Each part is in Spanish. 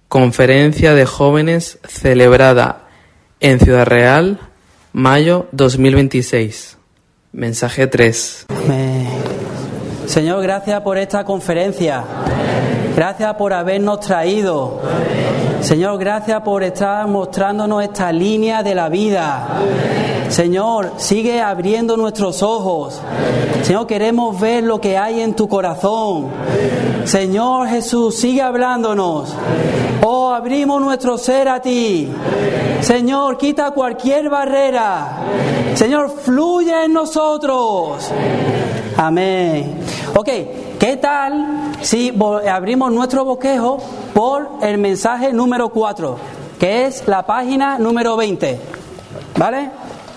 Conferencia de Jóvenes celebrada en Ciudad Real, mayo 2026. Mensaje 3. Amén. Señor, gracias por esta conferencia. Gracias por habernos traído. Señor, gracias por estar mostrándonos esta línea de la vida. Señor, sigue abriendo nuestros ojos. Señor, queremos ver lo que hay en tu corazón. Señor Jesús, sigue hablándonos. Oh, abrimos nuestro ser a ti. Señor, quita cualquier barrera. Señor, fluye en nosotros. Amén. Ok, ¿qué tal si abrimos nuestro bosquejo por el mensaje número 4, que es la página número 20? ¿Vale?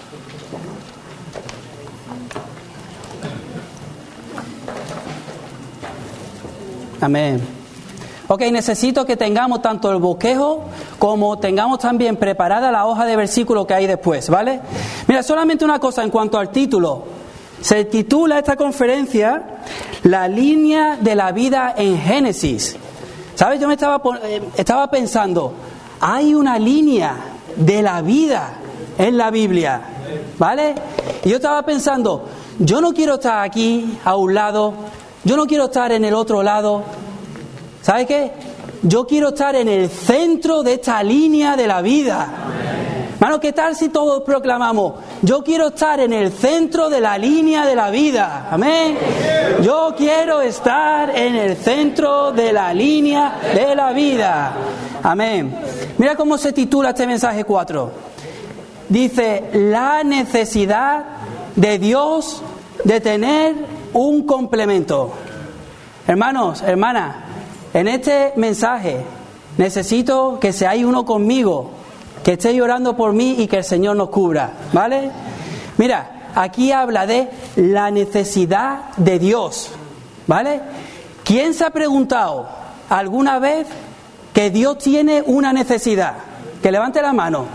Amén. Ok, necesito que tengamos tanto el bosquejo como tengamos también preparada la hoja de versículo que hay después, ¿vale? Mira, solamente una cosa en cuanto al título. Se titula esta conferencia La línea de la vida en Génesis. ¿Sabes? Yo me estaba pensando, hay una línea de la vida en la Biblia, ¿vale? Y yo estaba pensando, yo no quiero estar aquí a un lado, yo no quiero estar en el otro lado. ¿Sabes qué? Yo quiero estar en el centro de esta línea de la vida. Hermano, ¿qué tal si todos proclamamos? Yo quiero estar en el centro de la línea de la vida. Amén. Yo quiero estar en el centro de la línea de la vida. Amén. Mira cómo se titula este mensaje 4. Dice, la necesidad de Dios de tener un complemento. Hermanos, hermanas, en este mensaje necesito que seáis uno conmigo, que estéis orando por mí y que el Señor nos cubra, ¿vale? Mira, aquí habla de la necesidad de Dios, ¿vale? ¿Quién se ha preguntado alguna vez que Dios tiene una necesidad? Que levante la mano.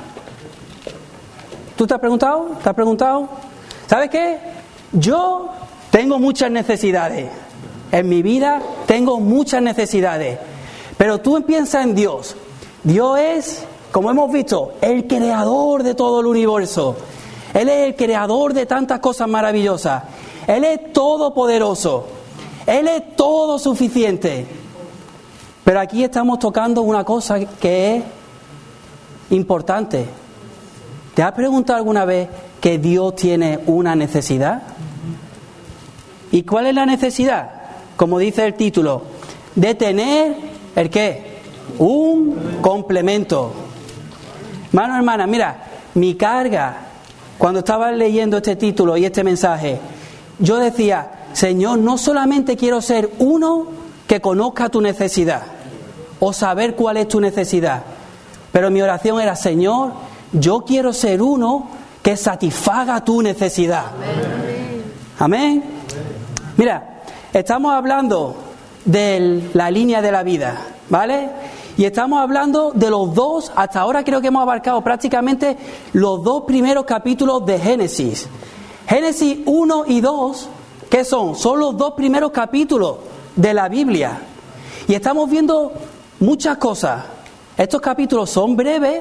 ¿Tú te has preguntado? ¿Te has preguntado? ¿Sabes qué? Yo tengo muchas necesidades. En mi vida tengo muchas necesidades. Pero tú piensas en Dios. Dios es, como hemos visto, el creador de todo el universo. Él es el creador de tantas cosas maravillosas. Él es todopoderoso. Él es todo suficiente. Pero aquí estamos tocando una cosa que es importante. ¿Te has preguntado alguna vez que Dios tiene una necesidad? ¿Y cuál es la necesidad? Como dice el título, de tener, ¿el qué? Un complemento. Hermano, hermana, mira, mi carga, cuando estaba leyendo este título y este mensaje, yo decía, Señor, no solamente quiero ser uno que conozca tu necesidad o saber cuál es tu necesidad, pero mi oración era, Señor, yo quiero ser uno que satisfaga tu necesidad. Amén. Mira, estamos hablando de la línea de la vida, ¿vale? Y estamos hablando de los dos, hasta ahora creo que hemos abarcado prácticamente los dos primeros capítulos de Génesis. Génesis 1 y 2, ¿qué son? Son los dos primeros capítulos de la Biblia. Y estamos viendo muchas cosas. Estos capítulos son breves,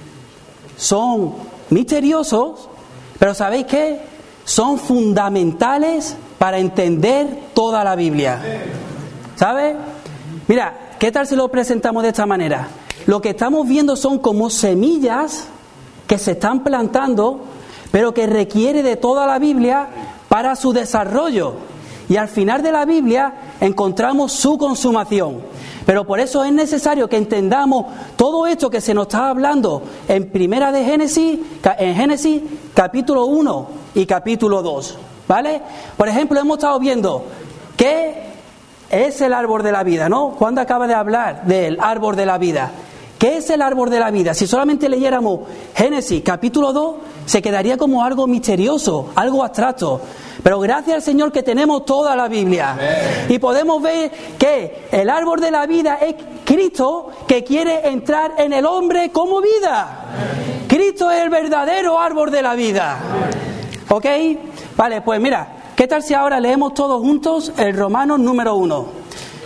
son misteriosos, pero ¿sabéis qué? Son fundamentales para entender toda la Biblia. ¿Sabes? Mira, ¿qué tal si lo presentamos de esta manera? Lo que estamos viendo son como semillas que se están plantando, pero que requiere de toda la Biblia para su desarrollo. Y al final de la Biblia encontramos su consumación. Pero por eso es necesario que entendamos todo esto que se nos está hablando en Primera de Génesis, en Génesis capítulo 1 y capítulo 2. ¿Vale? Por ejemplo, hemos estado viendo qué es el árbol de la vida, ¿no? Cuando acaba de hablar del árbol de la vida. ¿Qué es el árbol de la vida? Si solamente leyéramos Génesis capítulo 2, se quedaría como algo misterioso, algo abstracto. Pero gracias al Señor que tenemos toda la Biblia. Amén. Y podemos ver que el árbol de la vida es Cristo que quiere entrar en el hombre como vida. Amén. Cristo es el verdadero árbol de la vida. Amén. ¿Ok? Vale, pues mira, ¿qué tal si ahora leemos todos juntos el Romanos número 1?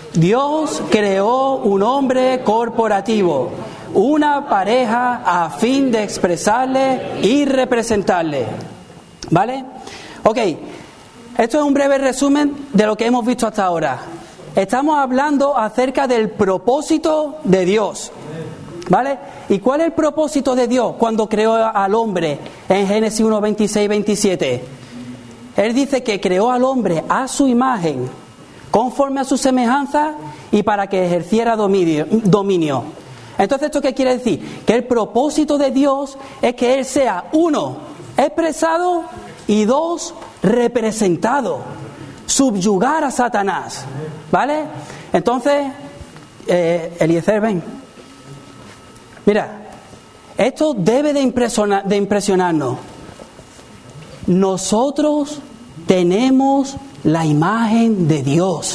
Dios creó un hombre corporativo, una pareja a fin de expresarle y representarle. ¿Vale? Ok, esto es un breve resumen de lo que hemos visto hasta ahora. Estamos hablando acerca del propósito de Dios. ¿Vale? ¿Y cuál es el propósito de Dios cuando creó al hombre en Génesis 1, 26, 27? Él dice que creó al hombre a su imagen, conforme a su semejanza y para que ejerciera dominio. Entonces, ¿esto qué quiere decir? Que el propósito de Dios es que Él sea, uno, expresado y dos, representado. Subyugar a Satanás. ¿Vale? Entonces, Eliezer, ven. Mira, esto debe de impresionarnos. Nosotros tenemos la imagen de Dios.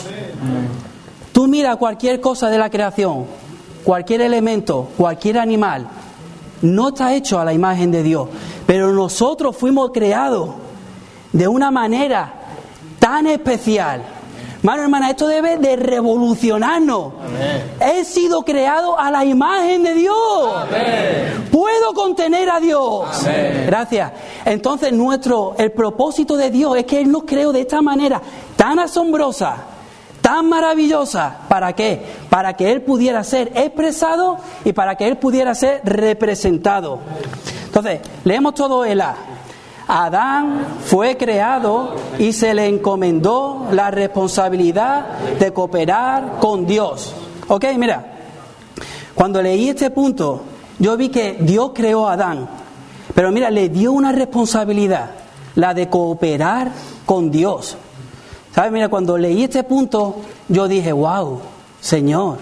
Tú mira cualquier cosa de la creación, cualquier elemento, cualquier animal, no está hecho a la imagen de Dios. Pero nosotros fuimos creados de una manera tan especial. Hermano, hermana, esto debe de revolucionarnos. Amén. He sido creado a la imagen de Dios. Amén. Puedo contener a Dios. Amén. Gracias. Entonces el propósito de Dios es que Él nos creó de esta manera tan asombrosa, tan maravillosa. ¿Para qué? Para que Él pudiera ser expresado y para que Él pudiera ser representado. Entonces, leemos todo el A. Adán fue creado y se le encomendó la responsabilidad de cooperar con Dios. Ok, mira, cuando leí este punto, yo vi que Dios creó a Adán, pero mira, le dio una responsabilidad, la de cooperar con Dios. ¿Sabes? Mira, cuando leí este punto, yo dije, wow, Señor,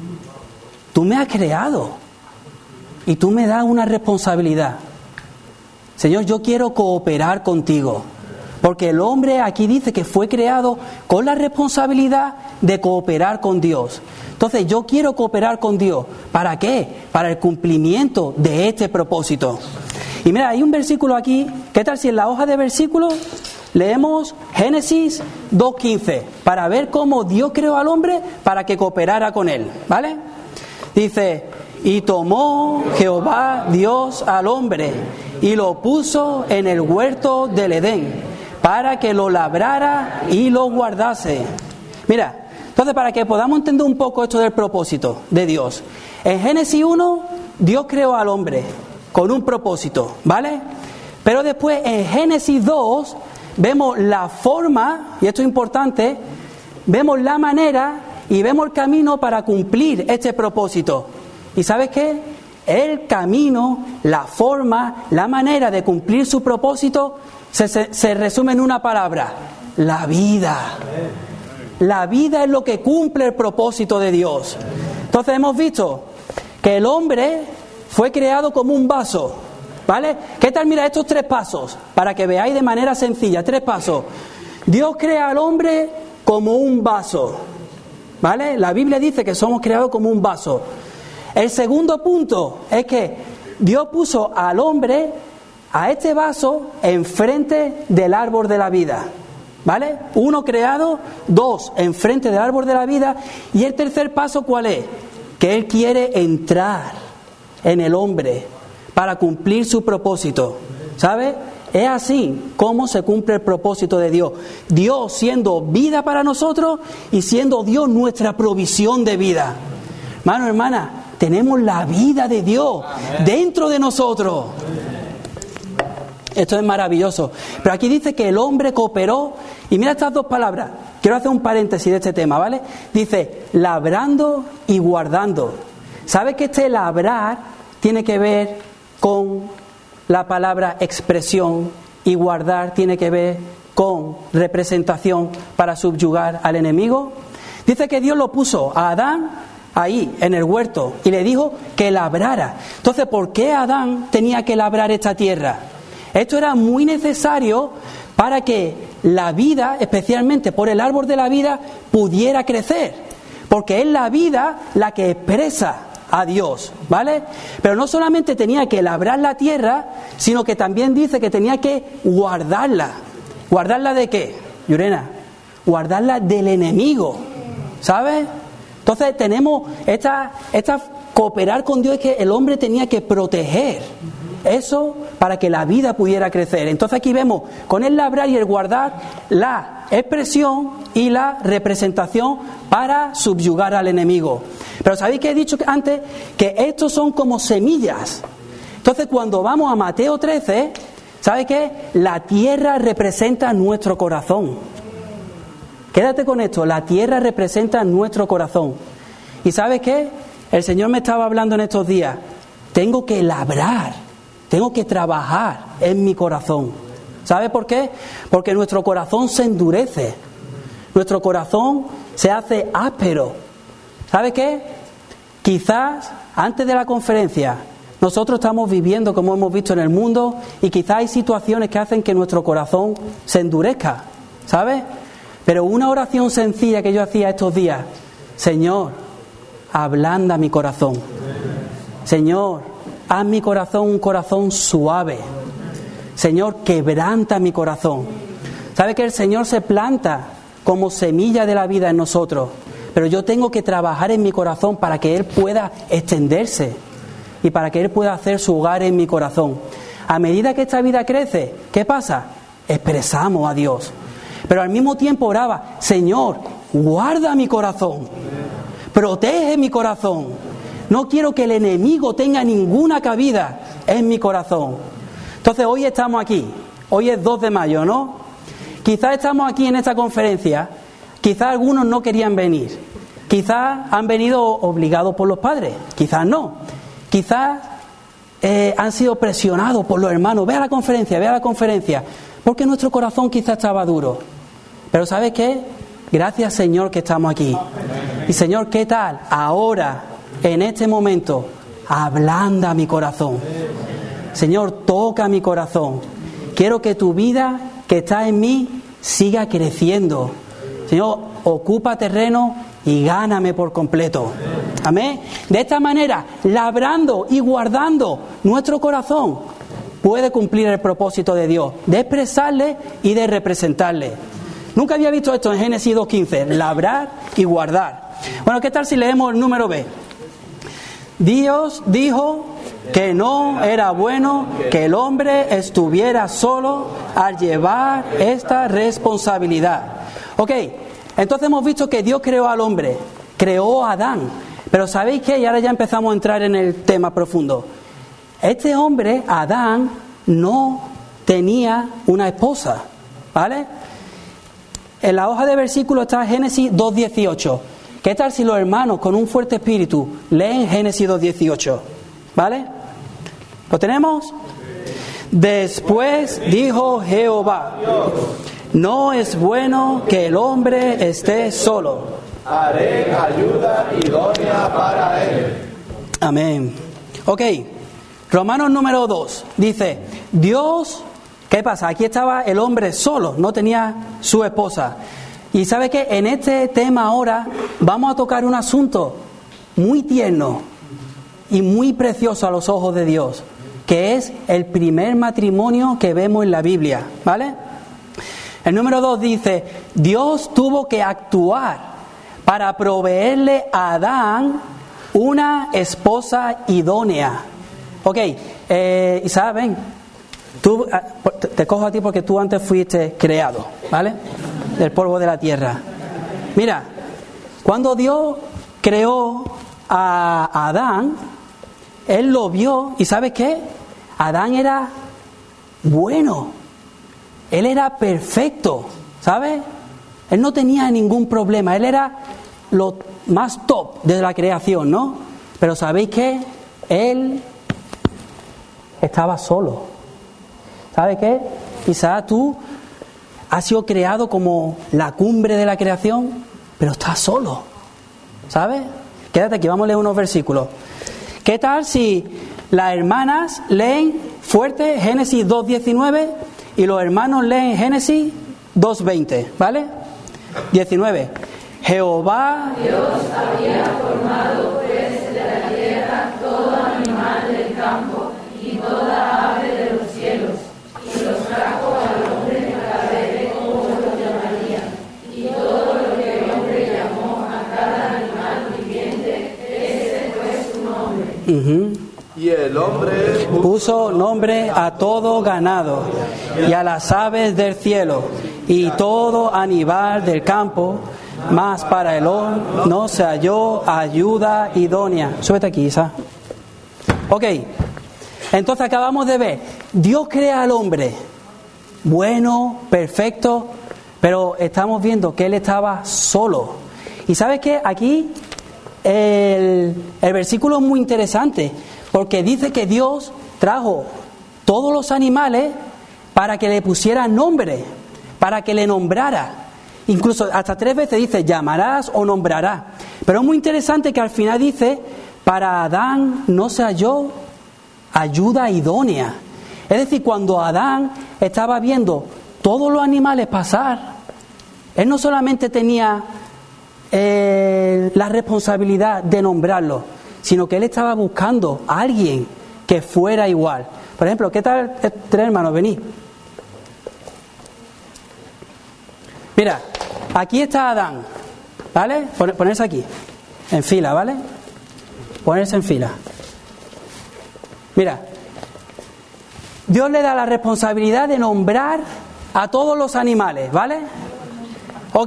tú me has creado y tú me das una responsabilidad. Señor, yo quiero cooperar contigo, porque el hombre aquí dice que fue creado con la responsabilidad de cooperar con Dios. Entonces yo quiero cooperar con Dios. ¿Para qué? Para el cumplimiento de este propósito. Y mira, hay un versículo aquí. ¿Qué tal si en la hoja de versículos leemos Génesis 2:15 para ver cómo Dios creó al hombre para que cooperara con él? ¿Vale? Dice, y tomó Jehová Dios al hombre y lo puso en el huerto del Edén para que lo labrara y lo guardase. Mira, entonces para que podamos entender un poco esto del propósito de Dios. En Génesis 1, Dios creó al hombre con un propósito, ¿vale? Pero después en Génesis 2 vemos la forma, y esto es importante, vemos la manera y vemos el camino para cumplir este propósito. ¿Y sabes qué? El camino, la forma, la manera de cumplir su propósito se resume en una palabra: la vida. La vida es lo que cumple el propósito de Dios. Entonces hemos visto que el hombre fue creado como un vaso, ¿vale? ¿Qué tal? Mira estos 3 pasos, para que veáis de manera sencilla, 3 pasos. Dios crea al hombre como un vaso, ¿vale? La Biblia dice que somos creados como un vaso. El segundo punto es que Dios puso al hombre, a este vaso, enfrente del árbol de la vida. ¿Vale? 1 creado, 2 enfrente del árbol de la vida. Y el tercer paso, ¿cuál es? Que Él quiere entrar en el hombre para cumplir su propósito. ¿Sabe? Es así como se cumple el propósito de Dios. Dios siendo vida para nosotros y siendo Dios nuestra provisión de vida. Hermano, hermana, tenemos la vida de Dios dentro de nosotros. Esto es maravilloso. Pero aquí dice que el hombre cooperó. Y mira estas 2 palabras. Quiero hacer un paréntesis de este tema, ¿vale? Dice, labrando y guardando. ¿Sabes que este labrar tiene que ver con la palabra expresión y guardar tiene que ver con representación para subyugar al enemigo? Dice que Dios lo puso a Adán ahí, en el huerto, y le dijo que labrara. Entonces, ¿por qué Adán tenía que labrar esta tierra? Esto era muy necesario para que la vida, especialmente por el árbol de la vida, pudiera crecer. Porque es la vida la que expresa a Dios, ¿vale? Pero no solamente tenía que labrar la tierra, sino que también dice que tenía que guardarla. ¿Guardarla de qué, Yurena? Guardarla del enemigo, ¿sabes? Entonces tenemos esta cooperar con Dios, es que el hombre tenía que proteger eso para que la vida pudiera crecer. Entonces aquí vemos con el labrar y el guardar la expresión y la representación para subyugar al enemigo. Pero ¿sabéis que he dicho antes? Que estos son como semillas. Entonces cuando vamos a Mateo 13, ¿sabes qué? La tierra representa nuestro corazón. Quédate con esto, la tierra representa nuestro corazón. ¿Y sabes qué? El Señor me estaba hablando en estos días. Tengo que labrar, tengo que trabajar en mi corazón. ¿Sabes por qué? Porque nuestro corazón se endurece. Nuestro corazón se hace áspero. ¿Sabes qué? Quizás antes de la conferencia nosotros estamos viviendo como hemos visto en el mundo y quizás hay situaciones que hacen que nuestro corazón se endurezca. ¿Sabes? Pero una oración sencilla que yo hacía estos días: Señor, ablanda mi corazón. Señor, haz mi corazón un corazón suave. Señor, quebranta mi corazón. ¿Sabe que el Señor se planta como semilla de la vida en nosotros? Pero yo tengo que trabajar en mi corazón para que Él pueda extenderse y para que Él pueda hacer su hogar en mi corazón. A medida que esta vida crece, ¿qué pasa? Expresamos a Dios. Pero al mismo tiempo oraba: Señor, guarda mi corazón, protege mi corazón. No quiero que el enemigo tenga ninguna cabida en mi corazón. Entonces hoy estamos aquí, hoy es 2 de mayo, ¿no? Quizás estamos aquí en esta conferencia, quizás algunos no querían venir, quizás han venido obligados por los padres, quizás no, quizás han sido presionados por los hermanos: ve a la conferencia, porque nuestro corazón quizás estaba duro. Pero ¿sabes qué? Gracias, Señor, que estamos aquí. Y Señor, ¿qué tal? Ahora, en este momento, ablanda mi corazón. Señor, toca mi corazón. Quiero que tu vida que está en mí siga creciendo. Señor, ocupa terreno y gáname por completo. Amén. De esta manera, labrando y guardando nuestro corazón, puede cumplir el propósito de Dios, de expresarle y de representarle. Nunca había visto esto en Génesis 2:15, labrar y guardar. Bueno, ¿qué tal si leemos el número B? Dios dijo que no era bueno que el hombre estuviera solo al llevar esta responsabilidad. Ok, entonces hemos visto que Dios creó al hombre, creó a Adán. Pero ¿sabéis qué? Y ahora ya empezamos a entrar en el tema profundo. Este hombre, Adán, no tenía una esposa, ¿vale? En la hoja de versículos está Génesis 2:18. ¿Qué tal si los hermanos con un fuerte espíritu leen Génesis 2:18? ¿Vale? ¿Lo tenemos? Después dijo Jehová: no es bueno que el hombre esté solo. Haré ayuda idónea para él. Amén. Ok, Romanos número 2 dice: Dios, ¿qué pasa? Aquí estaba el hombre solo, no tenía su esposa. Y ¿sabe qué? En este tema ahora vamos a tocar un asunto muy tierno y muy precioso a los ojos de Dios, que es el primer matrimonio que vemos en la Biblia, ¿vale? El número 2 dice: Dios tuvo que actuar para proveerle a Adán una esposa idónea. Ok, Isaac, ven. Tú, te cojo a ti porque tú antes fuiste creado, ¿vale? Del polvo de la tierra. Mira, cuando Dios creó a Adán, Él lo vio y ¿sabes qué? Adán era bueno. Él era perfecto, ¿sabes? Él no tenía ningún problema. Él era lo más top de la creación, ¿no? Pero ¿sabéis qué? Él estaba solo. ¿Sabes qué? Quizás tú has sido creado como la cumbre de la creación, pero estás solo. ¿Sabes? Quédate aquí, vamos a leer unos versículos. ¿Qué tal si las hermanas leen fuerte Génesis 2:19 y los hermanos leen Génesis 2:20? ¿Vale? 19. Jehová Dios había formado pues de la tierra todo animal del campo y toda ave de los cielos, y los trajo al hombre para ver cómo los llamaría. Y todo lo que el hombre llamó a cada animal Y el hombre puso nombre a todo ganado y a las aves del cielo y todo animal del campo, mas para el hombre no se halló ayuda idónea. Súbete aquí, Isa. Ok, entonces acabamos de ver, Dios crea al hombre bueno, perfecto, pero estamos viendo que él estaba solo. Y ¿sabes qué? Aquí el versículo es muy interesante, porque dice que Dios trajo todos los animales para que le pusiera nombre, para que le nombrara. Incluso hasta 3 veces dice llamarás o nombrarás. Pero es muy interesante que al final dice, para Adán no se halló ayuda idónea. Es decir, cuando Adán estaba viendo todos los animales pasar, él no solamente tenía la responsabilidad de nombrarlos, sino que él estaba buscando a alguien que fuera igual. Por ejemplo, ¿qué tal? 3 hermanos, venid. Mira, aquí está Adán, ¿vale? Ponerse aquí, en fila, ¿vale? Ponerse en fila. Mira, Dios le da la responsabilidad de nombrar a todos los animales, ¿vale? Ok.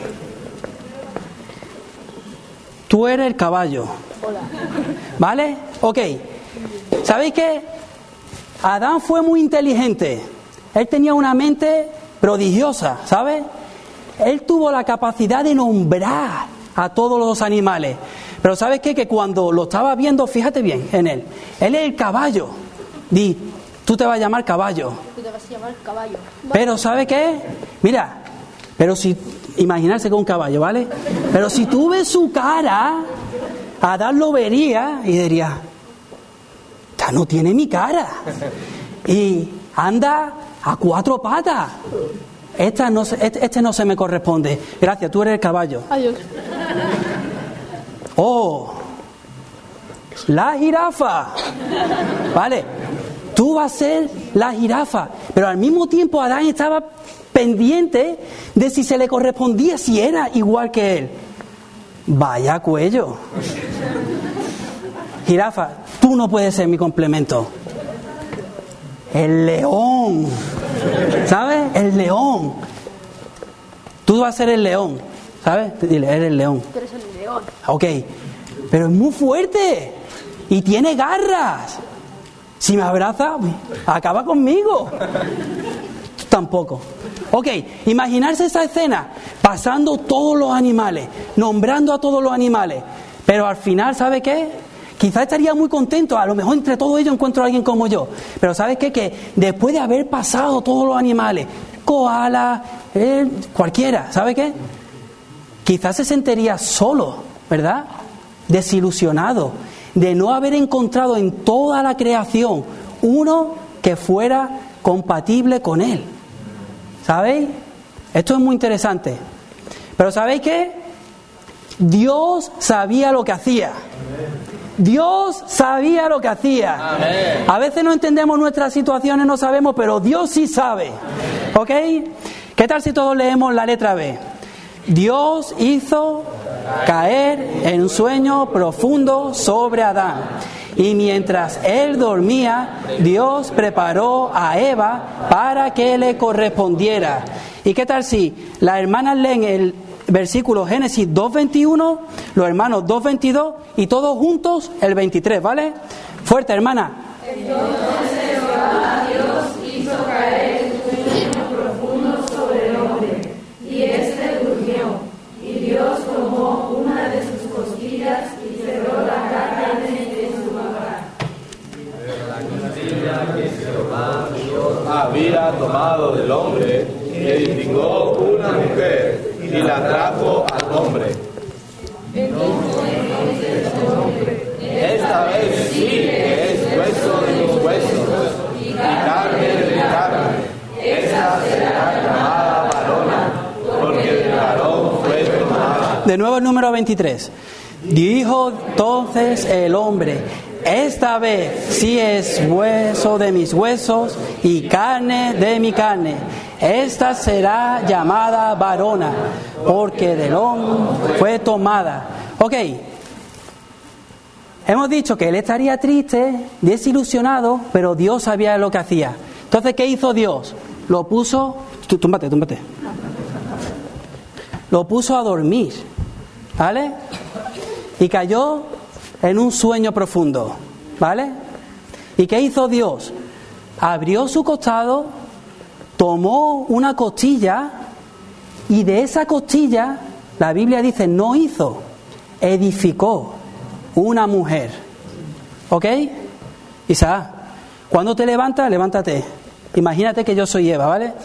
Tú eres el caballo. ¿Vale? Ok. ¿Sabéis qué? Adán fue muy inteligente. Él tenía una mente prodigiosa, ¿sabes? Él tuvo la capacidad de nombrar a todos los animales. Pero ¿sabes qué? Que cuando lo estaba viendo, fíjate bien en él. Él es el caballo. Di, tú te vas a llamar caballo. Tú te vas a llamar caballo. Pero ¿sabes qué? Mira, pero si... Imaginarse con un caballo, ¿vale? Pero si tú ves su cara, Adán lo vería y diría, esta no tiene mi cara. Y anda a 4 patas. Este no se me corresponde. Gracias, tú eres el caballo. Adiós. Oh, la jirafa. Vale, tú vas a ser la jirafa. Pero al mismo tiempo Adán estaba pendiente de si se le correspondía, si era igual que él. Vaya cuello. Jirafa, tú no puedes ser mi complemento. El león. ¿Sabes? El león. Tú vas a ser el león. ¿Sabes? Dile, eres el león. Tú eres el león. Ok. Pero es muy fuerte. Y tiene garras. Si me abraza, acaba conmigo. Tampoco. Ok, imaginarse esa escena, pasando todos los animales, nombrando a todos los animales, pero al final, ¿sabe qué? Quizás estaría muy contento, a lo mejor entre todos ellos encuentro a alguien como yo, pero ¿sabes qué? Que después de haber pasado todos los animales, koala, cualquiera, ¿sabe qué? Quizás se sentiría solo, ¿verdad? Desilusionado, de no haber encontrado en toda la creación uno que fuera compatible con él. ¿Sabéis? Esto es muy interesante. Pero ¿sabéis qué? Dios sabía lo que hacía. Dios sabía lo que hacía. Amén. A veces no entendemos nuestras situaciones, no sabemos, pero Dios sí sabe. ¿Ok? ¿Qué tal si todos leemos la letra B? Dios hizo caer en un sueño profundo sobre Adán. Y mientras él dormía, Dios preparó a Eva para que le correspondiera. ¿Y qué tal si las hermanas leen el versículo Génesis 2:21, los hermanos 2:22 y todos juntos el 23, ¿vale? Fuerte, hermana. Entonces Jehová Dios hizo caer un sueño profundo sobre el hombre, y éste durmió. Y Dios tomó una de sus costillas y cerró la carne en su lugar. que Jehová Dios había tomado del hombre, edificó una mujer y la trajo al hombre. Esta vez sí que es hueso de mis huesos y carne de mi carne. Esta será llamada varona, porque del varón fue tomada. De nuevo el número 23. Dijo entonces el hombre: esta vez sí es hueso de mis huesos y carne de mi carne. Esta será llamada varona, porque del hombre fue tomada. Ok. hemos dicho que él estaría triste, desilusionado, pero Dios sabía lo que hacía. Entonces, ¿qué hizo Dios? Lo puso... Túmbate. Lo puso a dormir, ¿vale? Y cayó en un sueño profundo, ¿vale? ¿Y qué hizo Dios? Abrió su costado, tomó una costilla y de esa costilla, la Biblia dice, no hizo, edificó una mujer. ¿Ok? Isaac, cuando te levantas, levántate. Imagínate que yo soy Eva, ¿vale?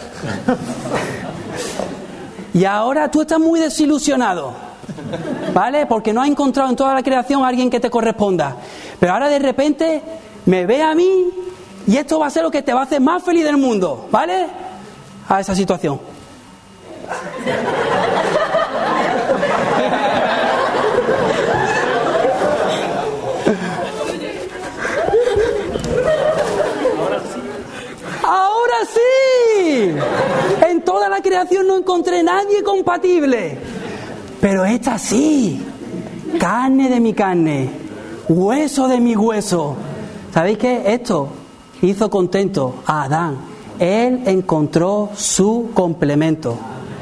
Y ahora tú estás muy desilusionado, ¿vale? Porque no has encontrado en toda la creación a alguien que te corresponda. Pero ahora de repente me ve a mí y esto va a ser lo que te va a hacer más feliz del mundo, ¿vale? A esa situación. ¡Ahora sí! En toda la creación no encontré nadie compatible. Pero esta sí. Carne de mi carne. Hueso de mi hueso. ¿Sabéis qué? Esto hizo contento a Adán. Él encontró su complemento.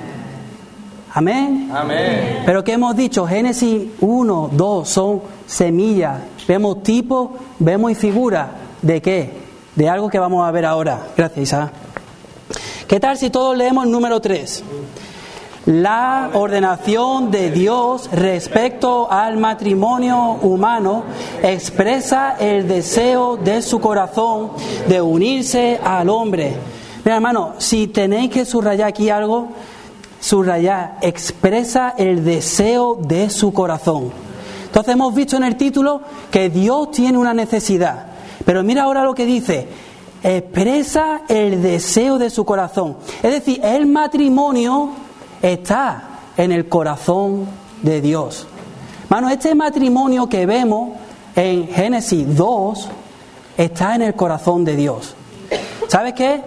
Amén. Amén. Pero ¿qué hemos dicho? Génesis 1, 2 son semillas. Vemos tipo, vemos y figura. ¿De qué? De algo que vamos a ver ahora. Gracias, Isaac. ¿Qué tal si todos leemos el número 3? La ordenación de Dios respecto al matrimonio humano expresa el deseo de su corazón de unirse al hombre. Mira, hermano, si tenéis que subrayar aquí algo, subrayar, expresa el deseo de su corazón. Entonces hemos visto en el título que Dios tiene una necesidad. Pero mira ahora lo que dice, expresa el deseo de su corazón. Es decir, el matrimonio está en el corazón de Dios. Hermano, este matrimonio que vemos en Génesis 2 está en el corazón de Dios. ¿Sabes qué?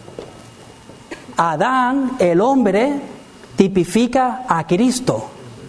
Adán, el hombre, tipifica a Cristo.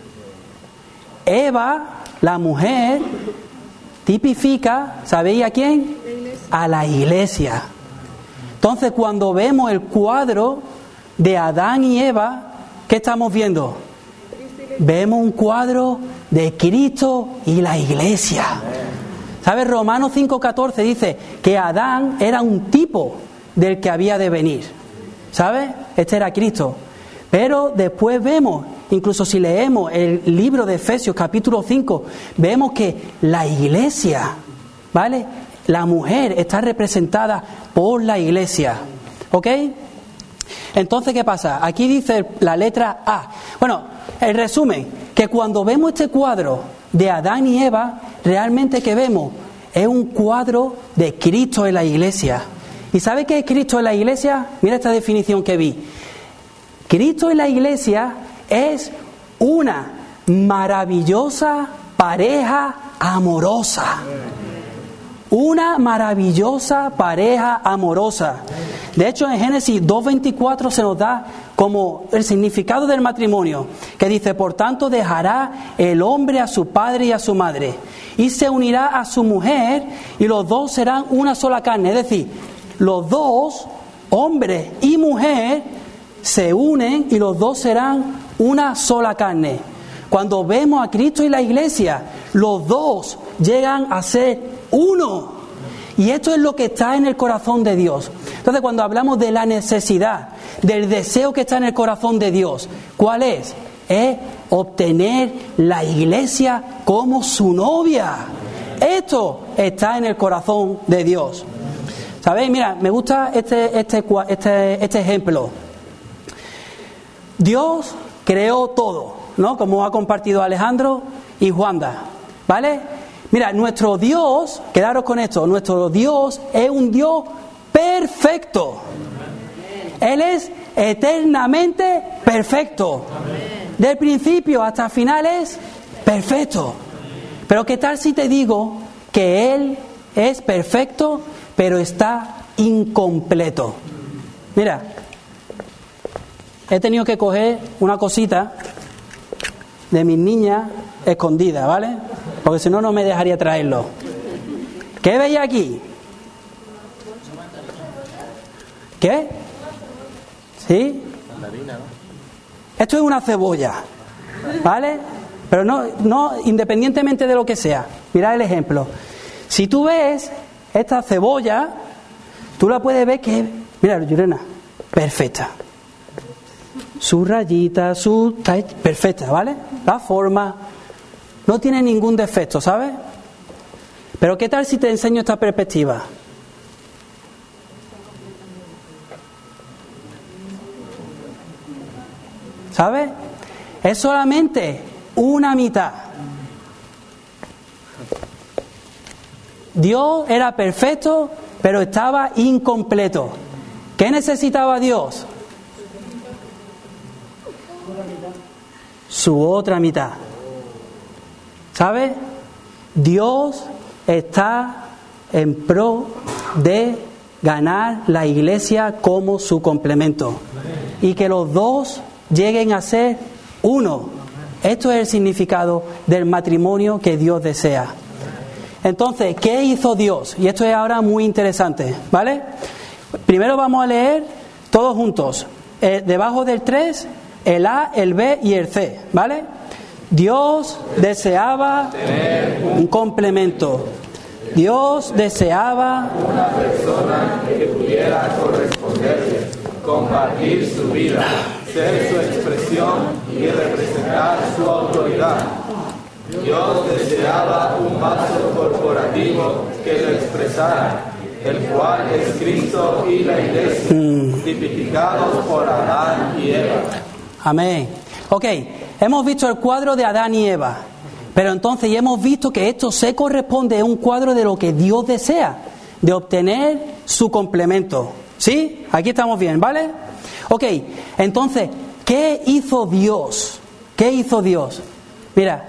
Eva, la mujer, tipifica, ¿sabéis a quién? A la iglesia. Entonces, cuando vemos el cuadro de Adán y Eva, ¿qué estamos viendo? Vemos un cuadro de Cristo y la iglesia. ¿Sabes? Romanos 5:14 dice que Adán era un tipo del que había de venir. ¿Sabes? Este era Cristo. Pero después vemos, incluso si leemos el libro de Efesios capítulo 5, vemos que la iglesia, ¿vale? La mujer está representada por la iglesia. ¿Ok? Entonces, ¿qué pasa? Aquí dice la letra A. Bueno, el resumen, que cuando vemos este cuadro de Adán y Eva, realmente que vemos es un cuadro de Cristo en la iglesia. ¿Y sabe qué es Cristo en la iglesia? Mira esta definición que vi. Cristo en la iglesia es una maravillosa pareja amorosa. Una maravillosa pareja amorosa. De hecho, en Génesis 2:24 se nos da como el significado del matrimonio, que dice, por tanto dejará el hombre a su padre y a su madre, y se unirá a su mujer, y los dos serán una sola carne. Es decir, los dos, hombre y mujer, se unen y los dos serán una sola carne. Cuando vemos a Cristo y la iglesia, los dos llegan a ser uno. Y esto es lo que está en el corazón de Dios. Entonces, cuando hablamos de la necesidad, del deseo que está en el corazón de Dios, ¿cuál es? Es obtener la iglesia como su novia. Esto está en el corazón de Dios. ¿Sabéis? Mira, me gusta este ejemplo. Dios creó todo, ¿no? Como ha compartido Alejandro y Juanda, ¿vale? Mira, nuestro Dios, quedaros con esto, nuestro Dios es un Dios perfecto. Él es eternamente perfecto. Del principio hasta el final es perfecto. Pero ¿qué tal si te digo que Él es perfecto, pero está incompleto? Mira, he tenido que coger una cosita de mis niñas escondida, ¿vale? porque si no, no me dejaría traerlo. ¿Qué veis aquí? ¿Qué? ¿Sí? Esto es una cebolla, ¿vale? Pero no independientemente de lo que sea. Mirad el ejemplo. Si tú ves esta cebolla, tú la puedes ver que, mira, Yurena, perfecta. Su rayita, está perfecta, ¿vale? La forma no tiene ningún defecto, ¿sabes? Pero ¿qué tal si te enseño esta perspectiva? ¿Sabes? Es solamente una mitad. Dios era perfecto, pero estaba incompleto. ¿Qué necesitaba Dios? Su otra mitad. ¿Sabes? Dios está en pro de ganar la iglesia como su complemento. Y que los dos lleguen a ser uno. Esto es el significado del matrimonio que Dios desea. Entonces, ¿qué hizo Dios? Y esto es ahora muy interesante, ¿vale? Primero vamos a leer todos juntos. Debajo del 3, el A, el B y el C, ¿vale? Dios deseaba un complemento. Dios deseaba una persona que pudiera corresponderle, compartir su vida, ser su expresión y representar su autoridad. Dios deseaba un vaso corporativo que lo expresara, el cual es Cristo y la Iglesia, tipificados por Adán y Eva. Amén. Ok, hemos visto el cuadro de Adán y Eva, pero entonces ya hemos visto que esto se corresponde a un cuadro de lo que Dios desea, de obtener su complemento. ¿Sí? Aquí estamos bien, ¿vale? Ok, entonces, ¿qué hizo Dios? ¿Qué hizo Dios? Mira,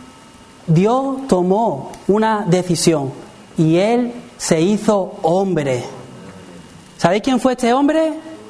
Dios tomó una decisión y Él se hizo hombre. ¿Sabéis quién fue este hombre?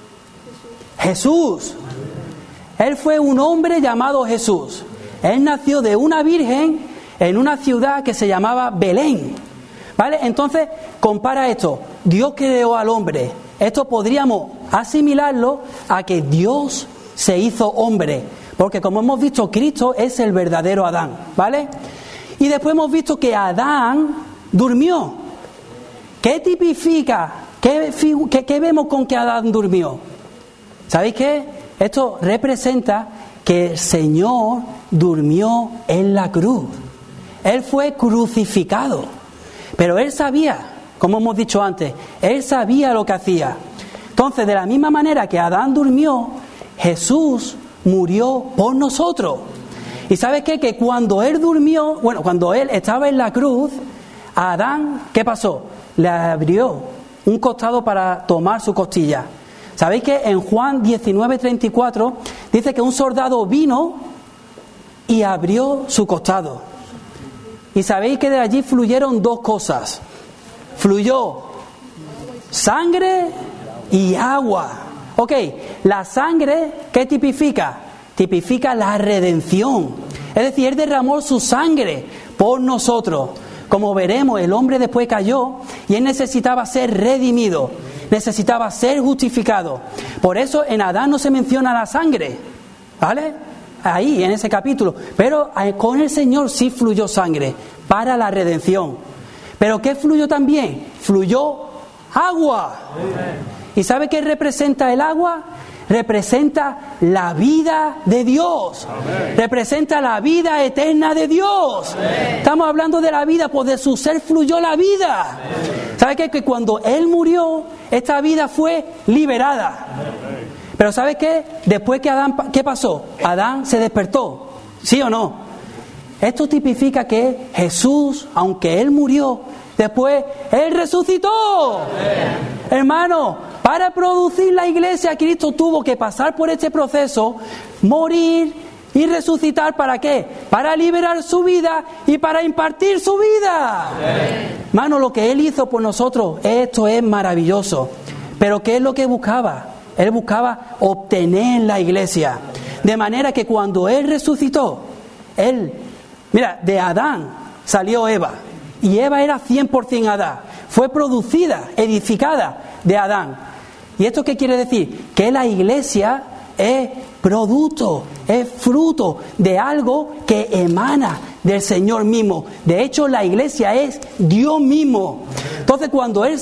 Jesús. Él fue un hombre llamado Jesús. Él nació de una virgen en una ciudad que se llamaba Belén. ¿Vale? Entonces, compara esto. Dios creó al hombre. Esto podríamos asimilarlo a que Dios se hizo hombre. Porque como hemos visto, Cristo es el verdadero Adán. ¿Vale? Y después hemos visto que Adán durmió. ¿Qué tipifica? ¿Qué vemos con que Adán durmió? ¿Sabéis qué? Esto representa que el Señor durmió en la cruz. Él fue crucificado. Pero Él sabía, como hemos dicho antes, Él sabía lo que hacía. Entonces, de la misma manera que Adán durmió, Jesús murió por nosotros. ¿Y sabes qué? Que cuando Él durmió, cuando Él estaba en la cruz, a Adán, ¿qué pasó? Le abrió un costado para tomar su costilla. ¿Sabéis que en Juan 19:34 dice que un soldado vino y abrió su costado? Y sabéis que de allí fluyeron dos cosas. Fluyó sangre y agua. Ok, la sangre, ¿qué tipifica? Tipifica la redención. Es decir, Él derramó su sangre por nosotros. Como veremos, el hombre después cayó y él necesitaba ser redimido, necesitaba ser justificado. Por eso en Adán no se menciona la sangre, ¿vale? Ahí, en ese capítulo. Pero con el Señor sí fluyó sangre para la redención. ¿Pero qué fluyó también? Fluyó agua. ¿Y sabe qué representa el agua? Representa la vida de Dios. Amén. Representa la vida eterna de Dios. Amén. Estamos hablando de la vida, pues de su ser fluyó la vida. Amén. ¿Sabe qué? Que cuando Él murió, esta vida fue liberada. Amén. Pero ¿sabe qué? Después que Adán, ¿qué pasó? Adán se despertó, ¿sí o no? Esto tipifica que Jesús, aunque Él murió, después Él resucitó. Amén. Hermano, para producir la iglesia, Cristo tuvo que pasar por este proceso, morir y resucitar. ¿Para qué? Para liberar su vida y para impartir su vida. Amén. Hermano, lo que Él hizo por nosotros, esto es maravilloso. Pero ¿qué es lo que buscaba? Él buscaba obtener la iglesia. De manera que cuando Él resucitó, Él, mira, de Adán salió Eva. Y Eva era 100% Adán. Fue producida, edificada de Adán. ¿Y esto qué quiere decir? Que la iglesia es producto, es fruto de algo que emana del Señor mismo. De hecho, la iglesia es Dios mismo. Entonces, cuando Él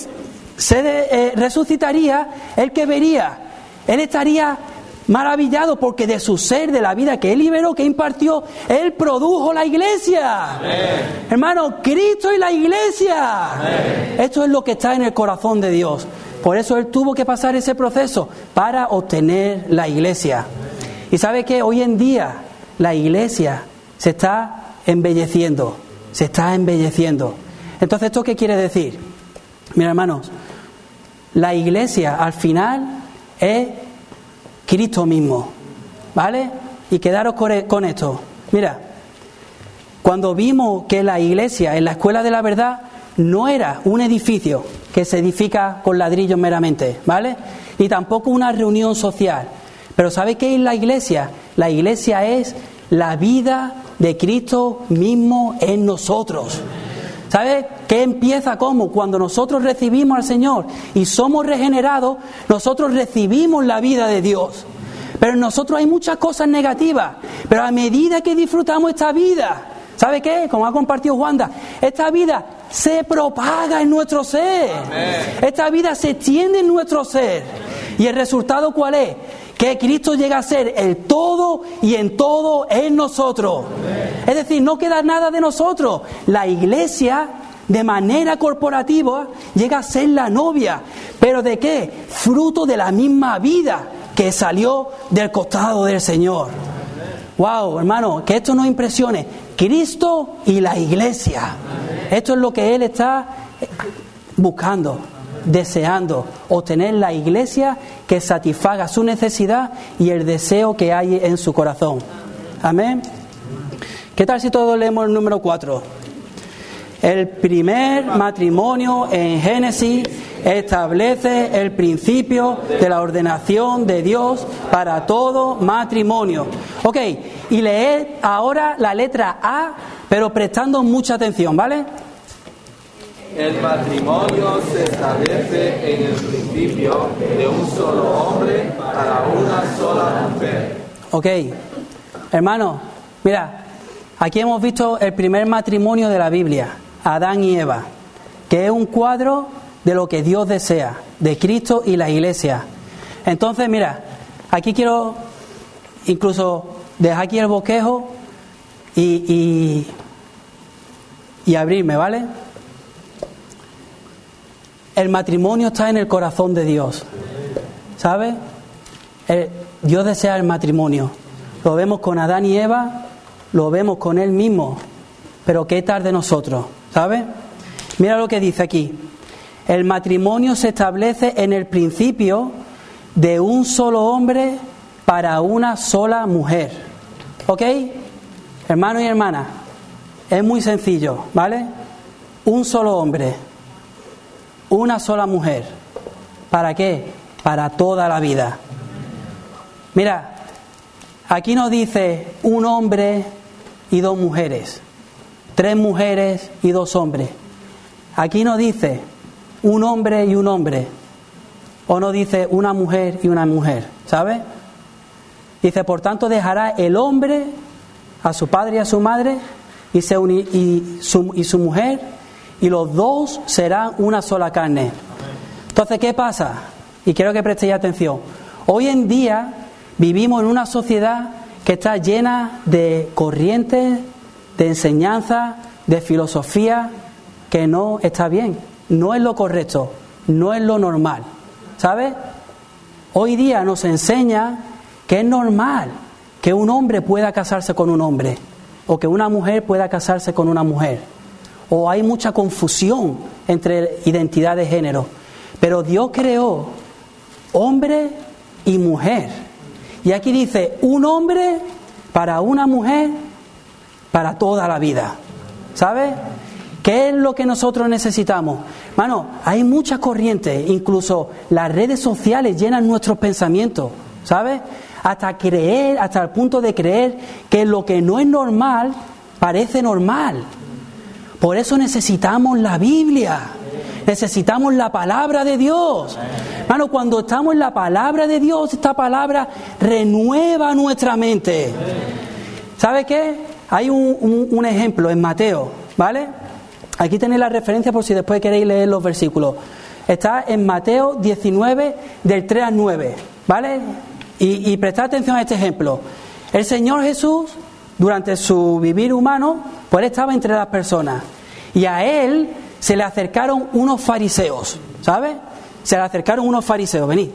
se resucitaría, ¿Él qué vería? Él estaría maravillado porque de su ser, de la vida que Él liberó, que impartió, Él produjo la iglesia. Amén. Hermano, Cristo y la iglesia. Amén. Esto es lo que está en el corazón de Dios. Por eso Él tuvo que pasar ese proceso para obtener la iglesia. Y sabe que hoy en día la iglesia se está embelleciendo. Se está embelleciendo. Entonces, ¿esto qué quiere decir? Mira, hermanos, la iglesia al final es Cristo mismo, ¿vale? Y quedaros con esto. Mira, cuando vimos que la iglesia en la escuela de la verdad no era un edificio que se edifica con ladrillos meramente, ¿vale? Ni tampoco una reunión social. Pero ¿sabe qué es la iglesia? La iglesia es la vida de Cristo mismo en nosotros. ¿Sabe qué empieza cómo? Cuando nosotros recibimos al Señor y somos regenerados, nosotros recibimos la vida de Dios. Pero en nosotros hay muchas cosas negativas. Pero a medida que disfrutamos esta vida, ¿sabe qué? Como ha compartido Juanda, esta vida se propaga en nuestro ser. Amén. Esta vida se extiende en nuestro ser. ¿Y el resultado cuál es? Que Cristo llega a ser el todo y en todo en nosotros. Amén. Es decir, no queda nada de nosotros. La iglesia, de manera corporativa, llega a ser la novia. ¿Pero de qué? Fruto de la misma vida que salió del costado del Señor. Wow, hermano, que esto nos impresione. Cristo y la iglesia. Amén. Esto es lo que Él está buscando, deseando, obtener la iglesia que satisfaga su necesidad y el deseo que hay en su corazón. Amén. ¿Qué tal si todos leemos el número 4? El primer matrimonio en Génesis establece el principio de la ordenación de Dios para todo matrimonio. Ok, y leed ahora la letra A, pero prestando mucha atención, ¿vale? El matrimonio se establece en el principio de un solo hombre para una sola mujer. Ok, hermano, mira, aquí hemos visto el primer matrimonio de la Biblia, Adán y Eva, que es un cuadro de lo que Dios desea, de Cristo y la iglesia. Entonces, mira, aquí quiero incluso dejar aquí el bosquejo y abrirme, ¿vale? El matrimonio está en el corazón de Dios, ¿sabes? Dios desea el matrimonio. Lo vemos con Adán y Eva, lo vemos con Él mismo, pero ¿qué tal de nosotros? ¿Sabes? Mira lo que dice aquí. El matrimonio se establece en el principio de un solo hombre para una sola mujer. ¿Ok? Hermano y hermana, es muy sencillo, ¿vale? Un solo hombre, una sola mujer. ¿Para qué? Para toda la vida. Mira, aquí nos dice un hombre y dos mujeres, 3 mujeres y 2 hombres. Aquí no dice un hombre y un hombre, o no dice una mujer y una mujer, ¿sabes? Dice, por tanto dejará el hombre a su padre y a su madre y su mujer, y los dos serán una sola carne. Entonces, ¿qué pasa? Y quiero que prestéis atención. Hoy en día vivimos en una sociedad que está llena de corrientes, de enseñanza, de filosofía, que no está bien, no es lo correcto, no es lo normal, ¿sabes? Hoy día nos enseña que es normal que un hombre pueda casarse con un hombre, o que una mujer pueda casarse con una mujer, o hay mucha confusión entre identidad de género, pero Dios creó hombre y mujer, y aquí dice un hombre para una mujer para toda la vida, ¿sabes? ¿Qué es lo que nosotros necesitamos? Hermano, hay muchas corrientes, incluso las redes sociales llenan nuestros pensamientos, ¿sabes? Hasta el punto de creer que lo que no es normal parece normal. Por eso necesitamos la Biblia. Necesitamos la palabra de Dios. Hermano, cuando estamos en la palabra de Dios, esta palabra renueva nuestra mente. ¿Sabe qué? Hay un ejemplo en Mateo, ¿vale? Aquí tenéis la referencia por si después queréis leer los versículos. Está en Mateo 19, del 3 al 9, ¿vale? Y prestad atención a este ejemplo. El Señor Jesús, durante su vivir humano, pues él estaba entre las personas. Y a él se le acercaron unos fariseos, ¿sabes? Se le acercaron unos fariseos, venid.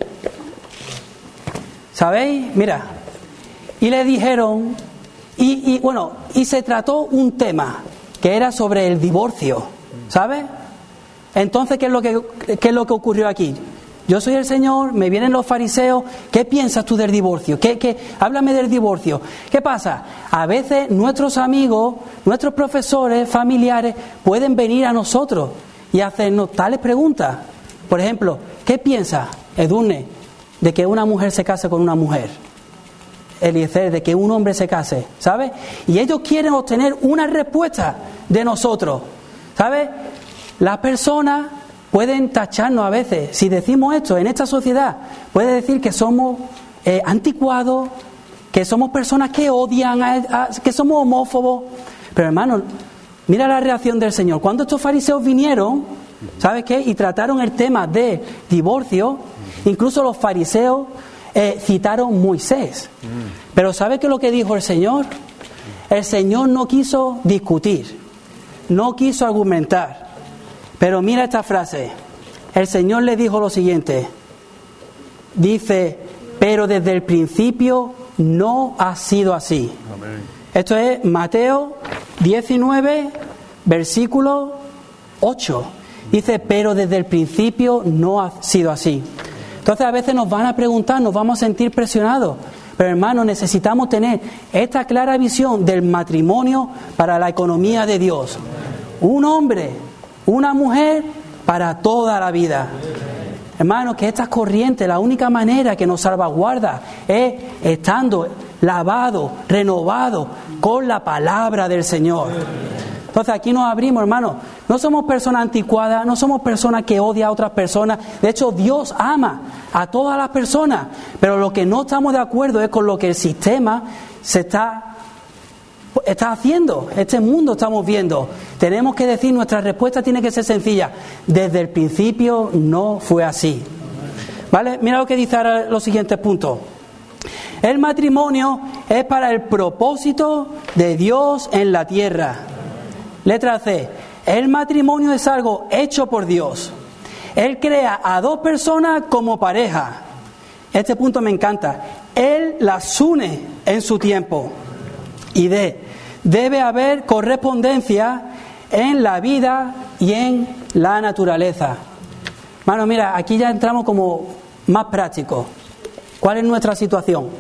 ¿Sabéis? Mira. Y le dijeron, y se trató un tema que era sobre el divorcio, ¿sabes? Entonces, ¿qué es lo que ocurrió aquí? Yo soy el Señor, me vienen los fariseos, ¿qué piensas tú del divorcio? Háblame del divorcio. ¿Qué pasa? A veces nuestros amigos, nuestros profesores, familiares, pueden venir a nosotros y hacernos tales preguntas. Por ejemplo, ¿qué piensas, Edurne, de que una mujer se case con una mujer? Eliezer, de que un hombre se case, ¿sabes? Y ellos quieren obtener una respuesta de nosotros, ¿sabes? Las personas pueden tacharnos a veces. Si decimos esto en esta sociedad, puede decir que somos anticuados, que somos personas que odian, que somos homófobos. Pero hermano, mira la reacción del Señor. Cuando estos fariseos vinieron, ¿sabes qué? Y trataron el tema de divorcio, incluso los fariseos citaron Moisés. Pero ¿sabe qué es lo que dijo el Señor? El Señor no quiso discutir, no quiso argumentar. Pero mira esta frase. El Señor le dijo lo siguiente. Dice, pero desde el principio no ha sido así. Amén. Esto es Mateo 19, versículo 8. Dice, pero desde el principio no ha sido así. Entonces a veces nos van a preguntar, nos vamos a sentir presionados. Pero hermanos, necesitamos tener esta clara visión del matrimonio para la economía de Dios. Un hombre, una mujer para toda la vida. Hermanos, que estas corrientes, la única manera que nos salvaguarda es estando lavado, renovado con la palabra del Señor. Entonces aquí nos abrimos, hermanos. No somos personas anticuadas, no somos personas que odian a otras personas. De hecho, Dios ama a todas las personas. Pero lo que no estamos de acuerdo es con lo que el sistema se está haciendo. Este mundo estamos viendo. Tenemos que decir, nuestra respuesta tiene que ser sencilla. Desde el principio no fue así. ¿Vale? Mira lo que dice ahora los siguientes puntos. El matrimonio es para el propósito de Dios en la tierra. Letra C. El matrimonio es algo hecho por Dios. Él crea a dos personas como pareja. Este punto me encanta. Él las une en su tiempo. Y D. Debe haber correspondencia en la vida y en la naturaleza. Bueno, mira, aquí ya entramos como más prácticos. ¿Cuál es nuestra situación?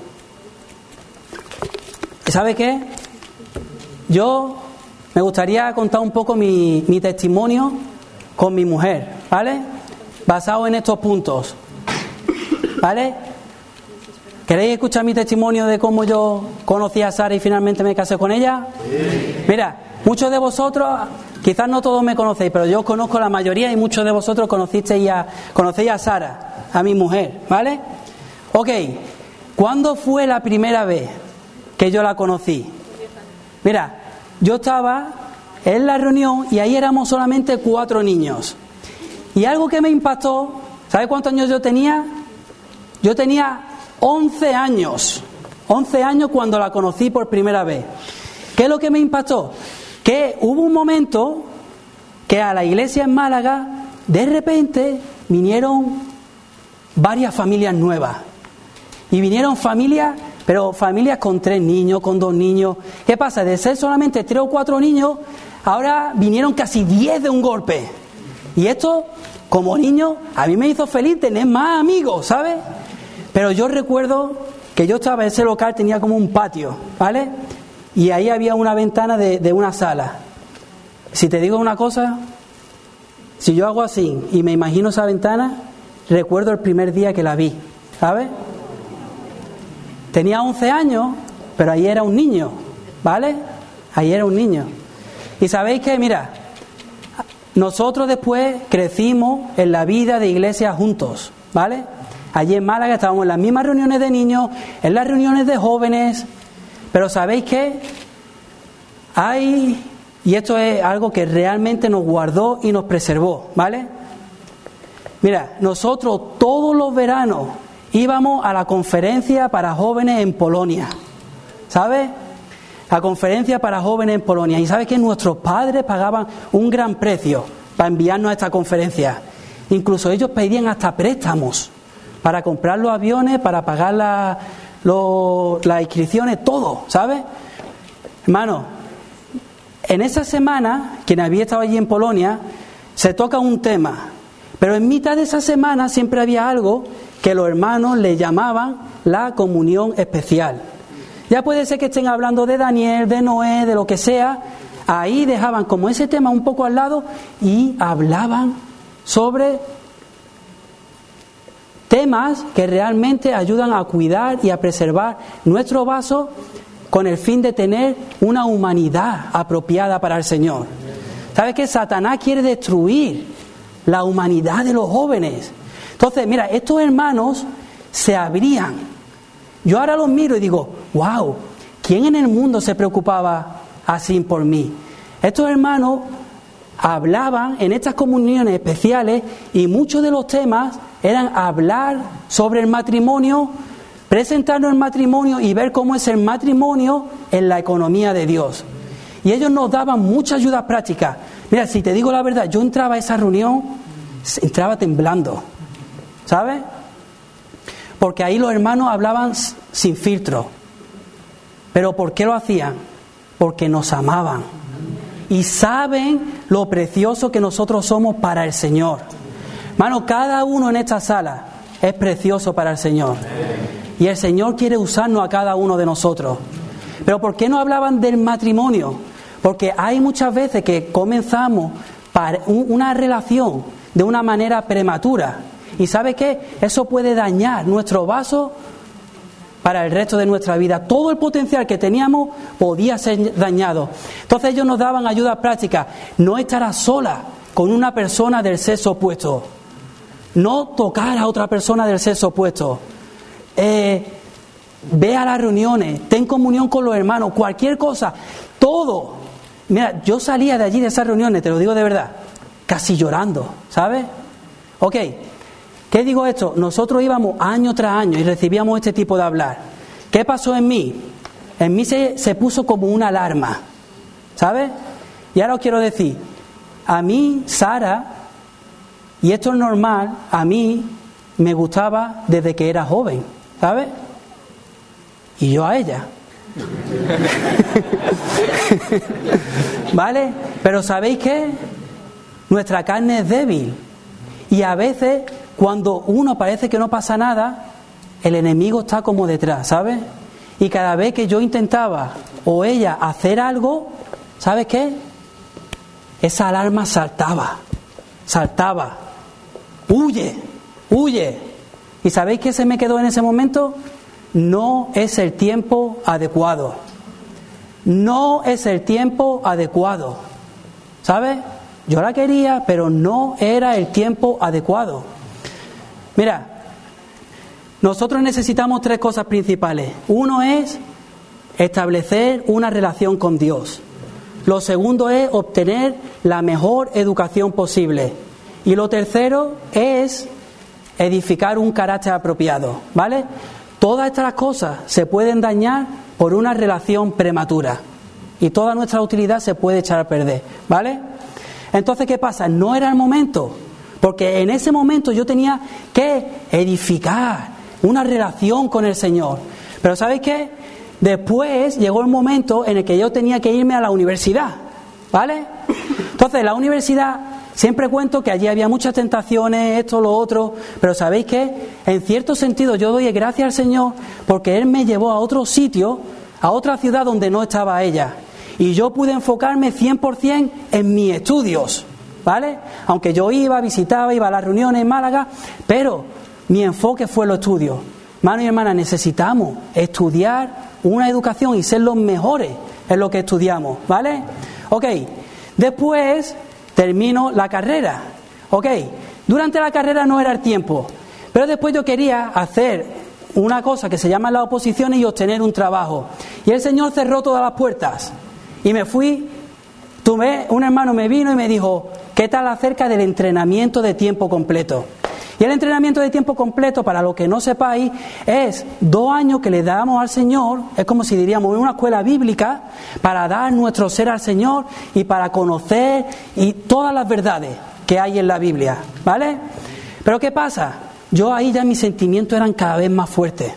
¿Sabe qué? Yo me gustaría contar un poco mi testimonio con mi mujer, ¿vale? Basado en estos puntos, ¿vale? ¿Queréis escuchar mi testimonio de cómo yo conocí a Sara y finalmente me casé con ella? Sí. Mira, muchos de vosotros, quizás no todos me conocéis, pero yo conozco la mayoría y muchos de vosotros conocéis a Sara, a mi mujer, ¿vale? Ok, ¿cuándo fue la primera vez que yo la conocí? Mira, yo estaba en la reunión y ahí éramos solamente 4 niños. Y algo que me impactó, ¿sabe cuántos años yo tenía? Yo tenía 11 años. 11 años cuando la conocí por primera vez. ¿Qué es lo que me impactó? Que hubo un momento que a la iglesia en Málaga, de repente, vinieron varias familias nuevas. Y vinieron familias, pero familias con 3 niños, con 2 niños. ¿Qué pasa? De ser solamente 3 o 4 niños, ahora vinieron casi 10 de un golpe. Y esto, como niño, a mí me hizo feliz tener más amigos, ¿sabes? Pero yo recuerdo que yo estaba en ese local, tenía como un patio, ¿vale? Y ahí había una ventana de una sala. Si te digo una cosa, si yo hago así y me imagino esa ventana, recuerdo el primer día que la vi, ¿sabes? Tenía 11 años, pero ahí era un niño, ¿vale? Ahí era un niño. Y sabéis que, mira, nosotros después crecimos en la vida de iglesia juntos, ¿vale? Allí en Málaga estábamos en las mismas reuniones de niños, en las reuniones de jóvenes, pero ¿sabéis qué? Y esto es algo que realmente nos guardó y nos preservó, ¿vale? Mira, nosotros todos los veranos íbamos a la conferencia para jóvenes en Polonia, ¿sabes? La conferencia para jóvenes en Polonia. Y ¿sabes que nuestros padres pagaban un gran precio para enviarnos a esta conferencia? Incluso ellos pedían hasta préstamos para comprar los aviones, para pagar las inscripciones, todo, ¿sabes? Hermano, en esa semana, quien había estado allí en Polonia, se toca un tema. Pero en mitad de esa semana siempre había algo que los hermanos le llamaban la comunión especial. Ya puede ser que estén hablando de Daniel, de Noé, de lo que sea. Ahí dejaban como ese tema un poco al lado y hablaban sobre temas que realmente ayudan a cuidar y a preservar nuestro vaso con el fin de tener una humanidad apropiada para el Señor. ¿Sabes qué? Satanás quiere destruir la humanidad de los jóvenes. Entonces, mira, estos hermanos se abrían. Yo ahora los miro y digo, wow, ¿quién en el mundo se preocupaba así por mí? Estos hermanos hablaban en estas comuniones especiales y muchos de los temas eran hablar sobre el matrimonio, presentarnos el matrimonio y ver cómo es el matrimonio en la economía de Dios. Y ellos nos daban mucha ayuda práctica. Mira, si te digo la verdad, yo entraba a esa reunión, entraba temblando, ¿sabes? Porque ahí los hermanos hablaban sin filtro. ¿Pero por qué lo hacían? Porque nos amaban. Y saben lo precioso que nosotros somos para el Señor. Hermano, cada uno en esta sala es precioso para el Señor. Y el Señor quiere usarnos a cada uno de nosotros. ¿Pero por qué no hablaban del matrimonio? Porque hay muchas veces que comenzamos una relación de una manera prematura. ¿Y sabe qué? Eso puede dañar nuestro vaso para el resto de nuestra vida. Todo el potencial que teníamos podía ser dañado. Entonces ellos nos daban ayuda práctica. No estar sola con una persona del sexo opuesto. No tocar a otra persona del sexo opuesto. Ve a las reuniones, ten comunión con los hermanos, cualquier cosa, todo. Mira, yo salía de allí de esas reuniones, te lo digo de verdad, casi llorando, ¿sabes? Ok, ¿qué digo esto? Nosotros íbamos año tras año y recibíamos este tipo de hablar. ¿Qué pasó en mí? En mí se puso como una alarma, ¿sabes? Y ahora os quiero decir, a mí, Sara, y esto es normal, a mí me gustaba desde que era joven, ¿sabes? Y yo a ella. ¿Vale? Pero ¿sabéis qué? Nuestra carne es débil. Y a veces, cuando uno parece que no pasa nada, el enemigo está como detrás, ¿sabes? Y cada vez que yo intentaba, o ella, hacer algo, ¿sabes qué? Esa alarma saltaba. ¡Huye! ¿Y sabéis qué se me quedó en ese momento? No es el tiempo adecuado. No es el tiempo adecuado. ¿Sabes? Yo la quería, pero no era el tiempo adecuado. Mira, nosotros necesitamos 3 cosas principales. Uno es establecer una relación con Dios. Lo segundo es obtener la mejor educación posible. Y lo tercero es edificar un carácter apropiado, ¿vale? Todas estas cosas se pueden dañar por una relación prematura y toda nuestra utilidad se puede echar a perder, ¿vale? Entonces, ¿qué pasa? No era el momento, porque en ese momento yo tenía que edificar una relación con el Señor. Pero ¿sabéis qué? Después llegó el momento en el que yo tenía que irme a la universidad, ¿vale? Entonces, la universidad, siempre cuento que allí había muchas tentaciones, esto, lo otro, pero ¿sabéis qué? En cierto sentido yo doy gracias al Señor porque Él me llevó a otro sitio, a otra ciudad donde no estaba ella. Y yo pude enfocarme 100% en mis estudios, ¿vale? Aunque yo visitaba, iba a las reuniones en Málaga, pero mi enfoque fue los estudios. Hermanos y hermanas, necesitamos estudiar una educación y ser los mejores en lo que estudiamos, ¿vale? Ok, después termino la carrera. Ok, durante la carrera no era el tiempo, pero después yo quería hacer una cosa que se llama las oposiciones y obtener un trabajo. Y el Señor cerró todas las puertas. Y me fui, un hermano me vino y me dijo, ¿qué tal acerca del entrenamiento de tiempo completo? Y el entrenamiento de tiempo completo, para los que no sepáis, es 2 años que le damos al Señor, es como si diríamos en una escuela bíblica, para dar nuestro ser al Señor y para conocer y todas las verdades que hay en la Biblia, ¿vale? Pero ¿qué pasa? Yo ahí ya mis sentimientos eran cada vez más fuertes,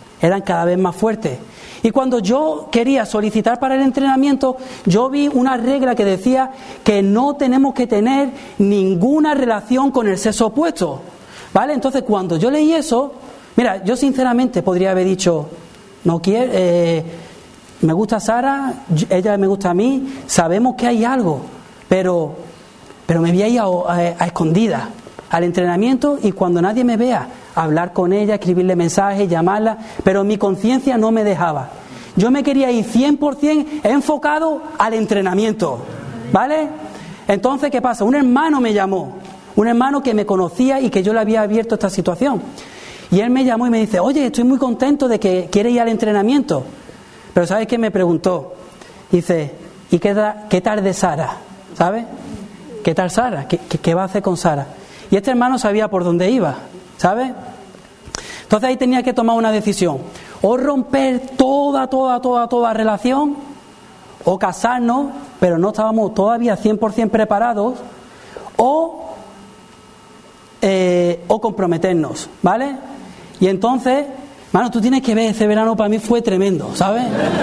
Y cuando yo quería solicitar para el entrenamiento, yo vi una regla que decía que no tenemos que tener ninguna relación con el sexo opuesto, ¿vale? Entonces cuando yo leí eso, mira, yo sinceramente podría haber dicho, no quiero, me gusta Sara, ella me gusta a mí, sabemos que hay algo, pero me voy a ir a escondidas al entrenamiento y cuando nadie me vea, hablar con ella, escribirle mensajes, llamarla, pero mi conciencia no me dejaba. Yo me quería ir 100% enfocado al entrenamiento, ¿vale? Entonces, ¿qué pasa? Un hermano me llamó, un hermano que me conocía y que yo le había abierto esta situación. Y él me llamó y me dice, oye, estoy muy contento de que quiere ir al entrenamiento. Pero ¿sabes qué me preguntó? Dice, ¿y qué tal de Sara? ¿Sabes? ¿Qué tal Sara? ¿Qué va a hacer con Sara? Y este hermano sabía por dónde iba, ¿sabes? Entonces ahí tenía que tomar una decisión. O romper toda relación, o casarnos, pero no estábamos todavía 100% preparados, o comprometernos, ¿vale? Y entonces, mano, tú tienes que ver, ese verano para mí fue tremendo, ¿sabes?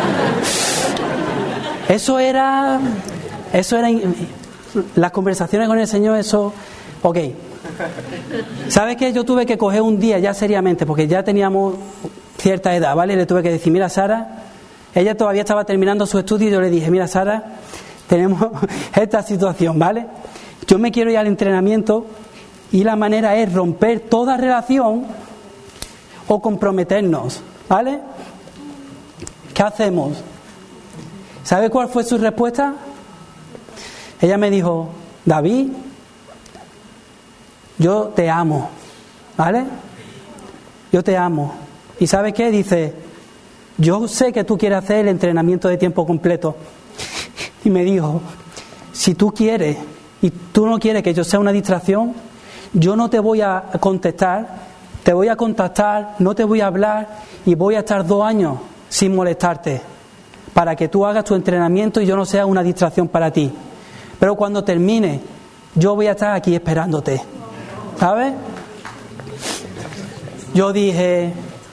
Eso era las conversaciones con el Señor, eso, ok. ¿Sabes qué? Yo tuve que coger un día ya seriamente, porque ya teníamos cierta edad, ¿vale? Le tuve que decir, mira Sara, ella todavía estaba terminando su estudio y yo le dije, mira Sara, tenemos esta situación, ¿vale? Yo me quiero ir al entrenamiento y la manera es romper toda relación o comprometernos, ¿vale? ¿Qué hacemos? ¿Sabe cuál fue su respuesta? Ella me dijo, David, yo te amo, ¿vale? Yo te amo. ¿Y sabes qué? Dice, yo sé que tú quieres hacer el entrenamiento de tiempo completo. Y me dijo, si tú quieres y tú no quieres que yo sea una distracción, yo no te voy a contestar, te voy a contactar, no te voy a hablar y voy a estar 2 años sin molestarte para que tú hagas tu entrenamiento y yo no sea una distracción para ti. Pero cuando termine, yo voy a estar aquí esperándote. ¿Sabes? Yo dije,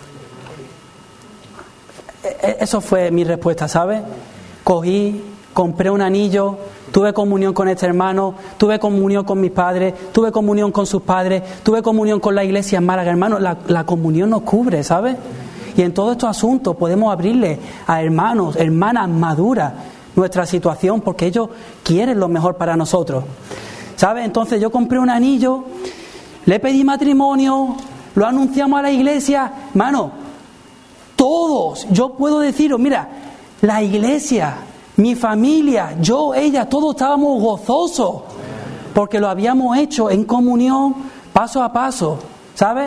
eso fue mi respuesta, ¿sabes? Cogí, compré un anillo, tuve comunión con este hermano, tuve comunión con mis padres, tuve comunión con sus padres, tuve comunión con la iglesia en Málaga. Hermano, la comunión nos cubre, ¿sabes? Y en todos estos asuntos podemos abrirle a hermanos, hermanas maduras nuestra situación porque ellos quieren lo mejor para nosotros, ¿sabes? Entonces yo compré un anillo, le pedí matrimonio, lo anunciamos a la iglesia, mano, todos, yo puedo deciros, mira, la iglesia, mi familia, yo, ella, todos estábamos gozosos porque lo habíamos hecho en comunión, paso a paso, ¿sabes?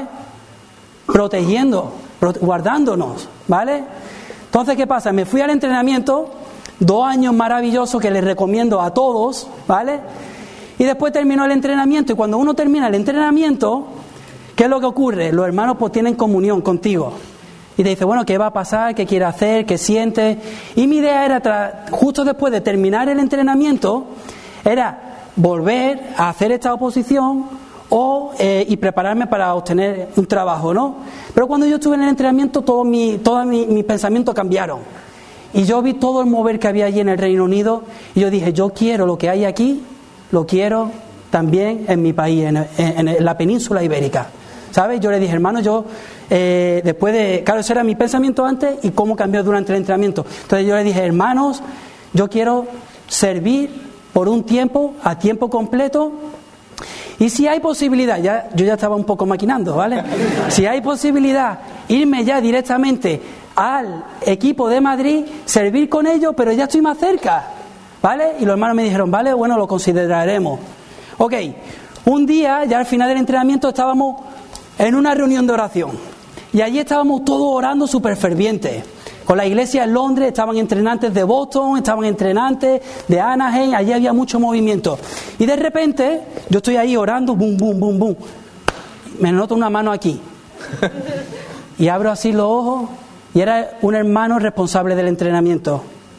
Guardándonos, ¿vale? Entonces, ¿qué pasa? Me fui al entrenamiento, 2 años maravillosos que les recomiendo a todos, ¿vale? Y después terminó el entrenamiento y cuando uno termina el entrenamiento, ¿qué es lo que ocurre? Los hermanos pues tienen comunión contigo y te dicen, bueno, ¿qué va a pasar? ¿Qué quiere hacer? ¿Qué siente? Y mi idea era, justo después de terminar el entrenamiento, era volver a hacer esta oposición y prepararme para obtener un trabajo, ¿no? Pero cuando yo estuve en el entrenamiento, todos mis pensamientos cambiaron. Y yo vi todo el mover que había allí en el Reino Unido y yo dije, yo quiero lo que hay aquí, lo quiero también en mi país, en la península ibérica, ¿sabes? Yo le dije, hermano, yo después de... Claro, ese era mi pensamiento antes y cómo cambió durante el entrenamiento. Entonces yo le dije, hermanos, yo quiero servir por un tiempo, a tiempo completo, y si hay posibilidad, yo ya estaba un poco maquinando, ¿vale? Si hay posibilidad, irme ya directamente al equipo de Madrid, servir con ellos, pero ya estoy más cerca. ¿vale? Y los hermanos me dijeron, vale, bueno, lo consideraremos. Ok, un día, ya al final del entrenamiento, estábamos en una reunión de oración. Y allí estábamos todos orando súper fervientes. Con la iglesia en Londres estaban entrenantes de Boston, estaban entrenantes de Anaheim, allí había mucho movimiento. Y de repente, yo estoy ahí orando, bum, bum, bum, bum. Me noto una mano aquí. Y abro así los ojos y era un hermano responsable del entrenamiento.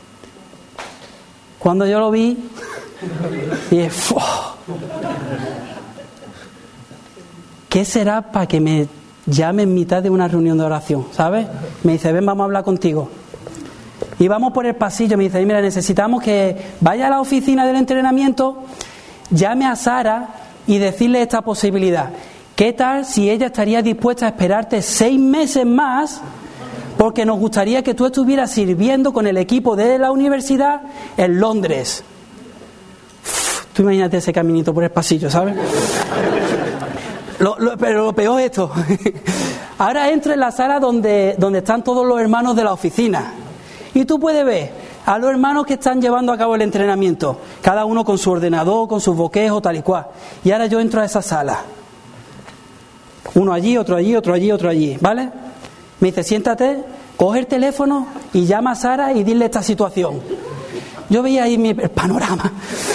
Cuando yo lo vi, dije, ¿qué será para que me llame en mitad de una reunión de oración? ¿Sabes? Me dice, ven, vamos a hablar contigo. Y vamos por el pasillo, me dice, mira, necesitamos que vaya a la oficina del entrenamiento, llame a Sara y decirle esta posibilidad. ¿Qué tal si ella estaría dispuesta a esperarte 6 meses más? Porque nos gustaría que tú estuvieras sirviendo con el equipo de la universidad en Londres. Tú imagínate ese caminito por el pasillo, ¿sabes? Pero lo peor es esto. Ahora entro en la sala donde están todos los hermanos de la oficina. Y tú puedes ver a los hermanos que están llevando a cabo el entrenamiento. Cada uno con su ordenador, con sus bosquejos, tal y cual. Y ahora yo entro a esa sala. Uno allí, otro allí, otro allí, otro allí, ¿vale? Me dice, siéntate, coge el teléfono y llama a Sara y dile esta situación. Yo veía ahí el panorama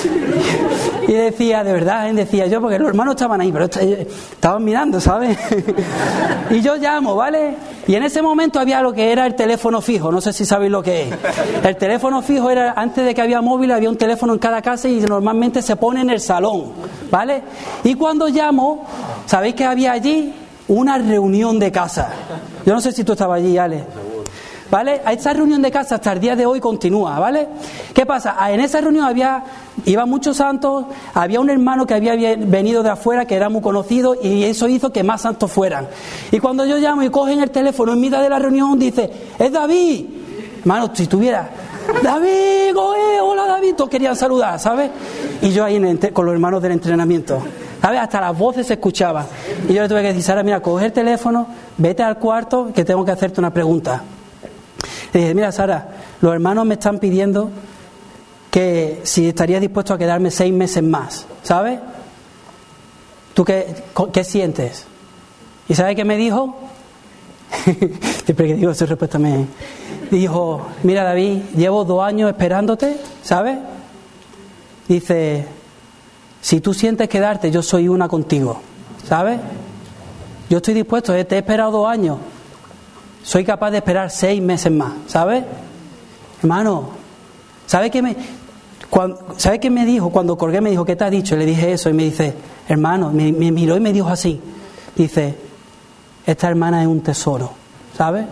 y decía, de verdad, decía yo, porque los hermanos estaban ahí, pero estaban mirando, ¿sabes? Y yo llamo, ¿vale? Y en ese momento había lo que era el teléfono fijo, no sé si sabéis lo que es. El teléfono fijo era, antes de que había móvil, había un teléfono en cada casa y normalmente se pone en el salón, ¿vale? Y cuando llamo, ¿sabéis que había allí? Una reunión de casa. Yo no sé si tú estabas allí, Ale. ¿Vale? Esta reunión de casa hasta el día de hoy continúa, ¿vale? ¿Qué pasa? En esa reunión iban muchos santos, había un hermano que había venido de afuera que era muy conocido y eso hizo que más santos fueran. Y cuando yo llamo y cogen el teléfono en mitad de la reunión, dice, ¡es David! Hermano, si tuviera, ¡David! ¡Hola David! Todos querían saludar, ¿sabes? Y yo ahí con los hermanos del entrenamiento, ¿sabes? Hasta las voces se escuchaban. Y yo le tuve que decir, Sara, mira, coge el teléfono, vete al cuarto que tengo que hacerte una pregunta. Le dije, mira Sara, los hermanos me están pidiendo que si estarías dispuesto a quedarme 6 meses más, ¿sabes? ¿Tú qué sientes? ¿Y sabes qué me dijo? Siempre que digo esa respuesta me dijo, mira David, llevo 2 años esperándote, ¿sabes? Dice, si tú sientes quedarte, yo soy una contigo, ¿sabes? Yo estoy dispuesto, te he esperado 2 años. Soy capaz de esperar 6 meses más, ¿sabes? Hermano, ¿sabe qué me dijo? Cuando colgué me dijo, ¿qué te ha dicho? Y le dije eso y me dice, hermano, me miró y me dijo así. Dice, esta hermana es un tesoro, ¿sabes?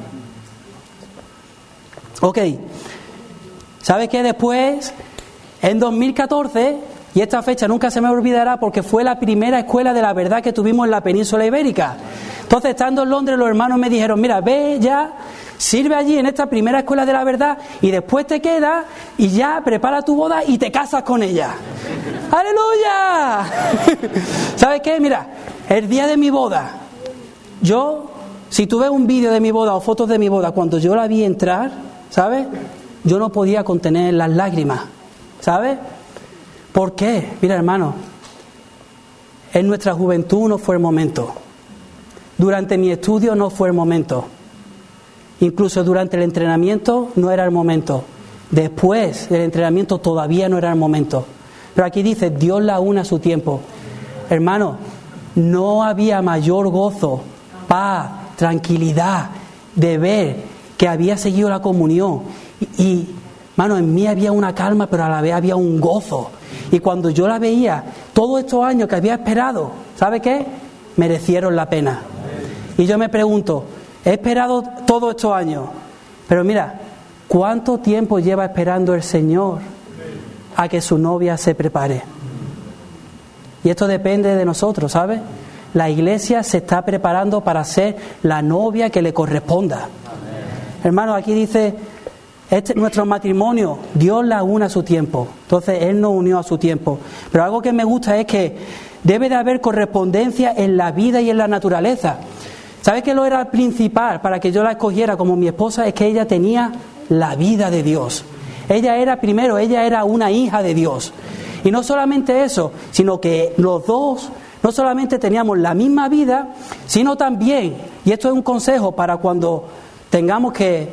Ok. ¿Sabes qué? Después, en 2014, y esta fecha nunca se me olvidará porque fue la primera escuela de la verdad que tuvimos en la península ibérica. Entonces, estando en Londres, los hermanos me dijeron, mira, ve ya, sirve allí en esta primera escuela de la verdad y después te quedas y ya prepara tu boda y te casas con ella. ¡Aleluya! ¿Sabes qué? Mira, el día de mi boda, si tú ves un vídeo de mi boda o fotos de mi boda, cuando yo la vi entrar, ¿sabes? Yo no podía contener las lágrimas, ¿sabes? ¿Por qué? Mira, hermano, en nuestra juventud no fue el momento. Durante mi estudio no fue el momento. Incluso durante el entrenamiento no era el momento. Después del entrenamiento todavía no era el momento. Pero aquí dice, Dios la une a su tiempo. Hermano, no había mayor gozo, paz, tranquilidad de ver que había seguido la comunión. Y hermano, en mí había una calma, pero a la vez había un gozo. Y cuando yo la veía, todos estos años que había esperado, ¿sabe qué? Merecieron la pena. Y yo me pregunto, he esperado todos estos años, pero mira, ¿cuánto tiempo lleva esperando el Señor a que su novia se prepare? Y esto depende de nosotros, ¿sabes? La iglesia se está preparando para ser la novia que le corresponda. Hermano, aquí dice, nuestro matrimonio, Dios la une a su tiempo. Entonces, Él nos unió a su tiempo. Pero algo que me gusta es que debe de haber correspondencia en la vida y en la naturaleza. ¿Sabes qué lo era principal para que yo la escogiera como mi esposa? Es que ella tenía la vida de Dios. ella era una hija de Dios. Y no solamente eso, sino que los dos no solamente teníamos la misma vida, sino también, y esto es un consejo para cuando tengamos que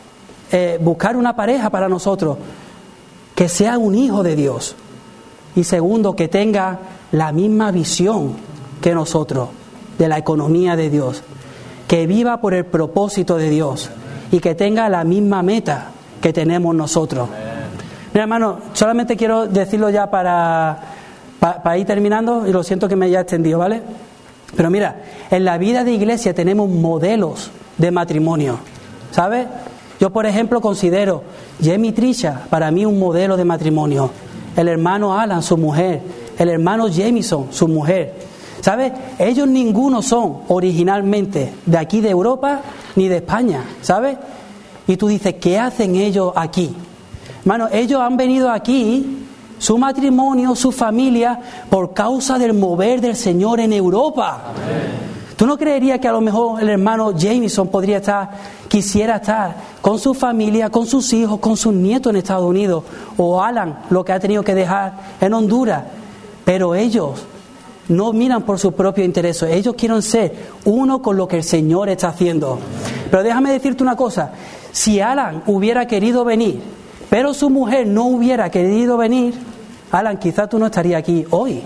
buscar una pareja para nosotros, que sea un hijo de Dios. Y segundo, que tenga la misma visión que nosotros de la economía de Dios, que viva por el propósito de Dios y que tenga la misma meta que tenemos nosotros. Mira, hermano, solamente quiero decirlo ya para ir terminando, y lo siento que me haya extendido, ¿vale? Pero mira, en la vida de iglesia tenemos modelos de matrimonio, ¿sabes? Yo, por ejemplo, considero Jamie y Trisha para mí un modelo de matrimonio. El hermano Alan, su mujer. El hermano Jameson, su mujer. ¿Sabes? Ellos ninguno son originalmente de aquí de Europa ni de España, ¿sabes? Y tú dices, ¿qué hacen ellos aquí? Hermano, ellos han venido aquí, su matrimonio, su familia, por causa del mover del Señor en Europa. Amén. ¿Tú no creerías que a lo mejor el hermano Jameson quisiera estar con su familia, con sus hijos, con sus nietos en Estados Unidos? O Alan, lo que ha tenido que dejar en Honduras. Pero ellos no miran por sus propios intereses. Ellos quieren ser uno con lo que el Señor está haciendo. Pero déjame decirte una cosa. Si Alan hubiera querido venir, pero su mujer no hubiera querido venir, Alan, quizás tú no estarías aquí hoy.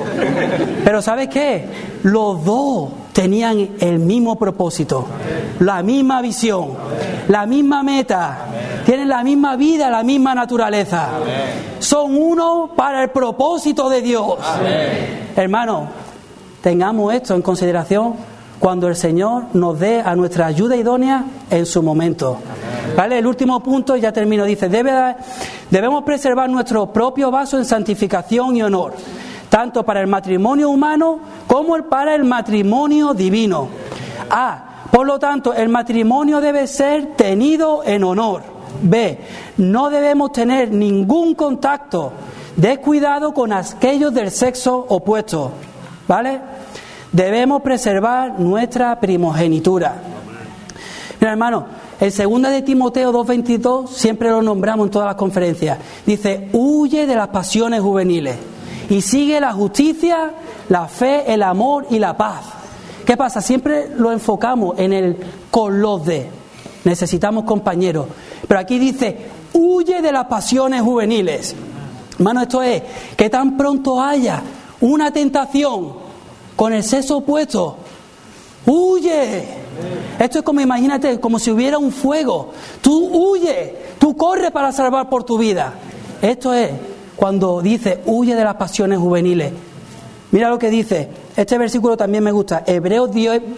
Pero ¿sabes qué? Los dos tenían el mismo propósito, la misma visión, la misma meta, tienen la misma vida, la misma naturaleza. Son uno para el propósito de Dios. Hermano, tengamos esto en consideración cuando el Señor nos dé a nuestra ayuda idónea en su momento. ¿Vale? El último punto, y ya termino, dice, debemos preservar nuestro propio vaso en santificación y honor, tanto para el matrimonio humano como para el matrimonio divino. Por lo tanto, el matrimonio debe ser tenido en honor. B, no debemos tener ningún contacto descuidado con aquellos del sexo opuesto. ¿Vale? Debemos preservar nuestra primogenitura. Mira, hermano, el 2 de Timoteo 2:22 siempre lo nombramos en todas las conferencias. Dice, huye de las pasiones juveniles y sigue la justicia, la fe, el amor y la paz. ¿Qué pasa? Siempre lo enfocamos en el con los de. Necesitamos compañeros. Pero aquí dice, huye de las pasiones juveniles. Hermano, esto es que tan pronto haya una tentación con el sexo opuesto, huye. Esto es como, imagínate, como si hubiera un fuego. Tú huyes, tú corres para salvar por tu vida. Esto es cuando dice, huye de las pasiones juveniles. Mira lo que dice, este versículo también me gusta, Hebreos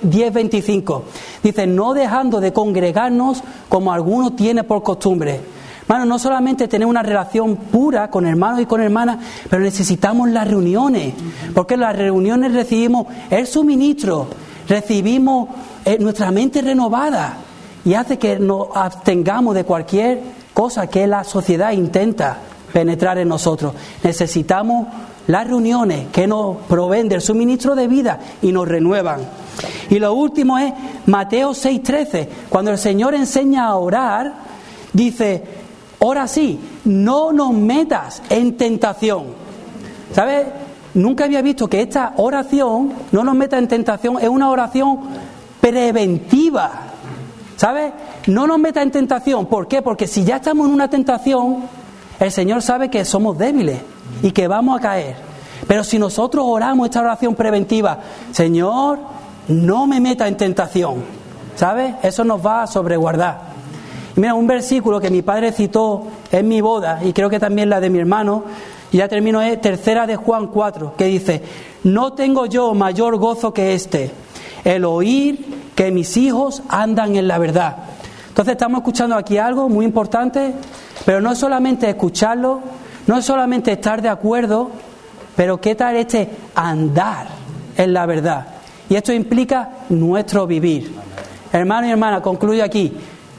10:25. Dice, no dejando de congregarnos como algunos tienen por costumbre. Hermano, no solamente tener una relación pura con hermanos y con hermanas, pero necesitamos las reuniones, porque en las reuniones recibimos el suministro, recibimos nuestra mente renovada y hace que nos abstengamos de cualquier cosa que la sociedad intenta penetrar en nosotros. Necesitamos las reuniones que nos proveen del suministro de vida y nos renuevan. Y lo último es Mateo 6:13, cuando el Señor enseña a orar, dice, ora sí, no nos metas en tentación. ¿Sabes? Nunca había visto que esta oración, no nos meta en tentación, es una oración preventiva. ¿Sabes? No nos meta en tentación. ¿Por qué? Porque si ya estamos en una tentación, el Señor sabe que somos débiles y que vamos a caer. Pero si nosotros oramos esta oración preventiva, Señor, no me meta en tentación, ¿sabes? Eso nos va a sobreguardar. Y mira, un versículo que mi padre citó en mi boda, y creo que también la de mi hermano, y ya termino, es 3 de Juan 4, que dice, no tengo yo mayor gozo que este, el oír que mis hijos andan en la verdad. Entonces estamos escuchando aquí algo muy importante, pero no es solamente escucharlo, no es solamente estar de acuerdo, pero qué tal este andar en la verdad. Y esto implica nuestro vivir. Hermano y hermana, concluyo aquí.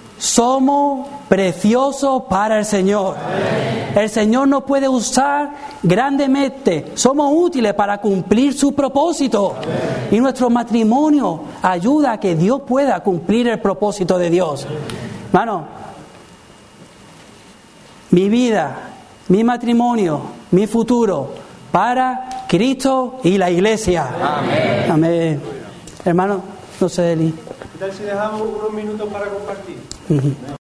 Somos preciosos para el Señor. El Señor nos puede usar grandemente. Somos útiles para cumplir su propósito. Y nuestro matrimonio ayuda a que Dios pueda cumplir el propósito de Dios. Hermano, mi vida, mi matrimonio, mi futuro, para Cristo y la Iglesia. Amén. Amén. Hermano, no sé, Eli. ¿Qué tal si dejamos unos minutos para compartir?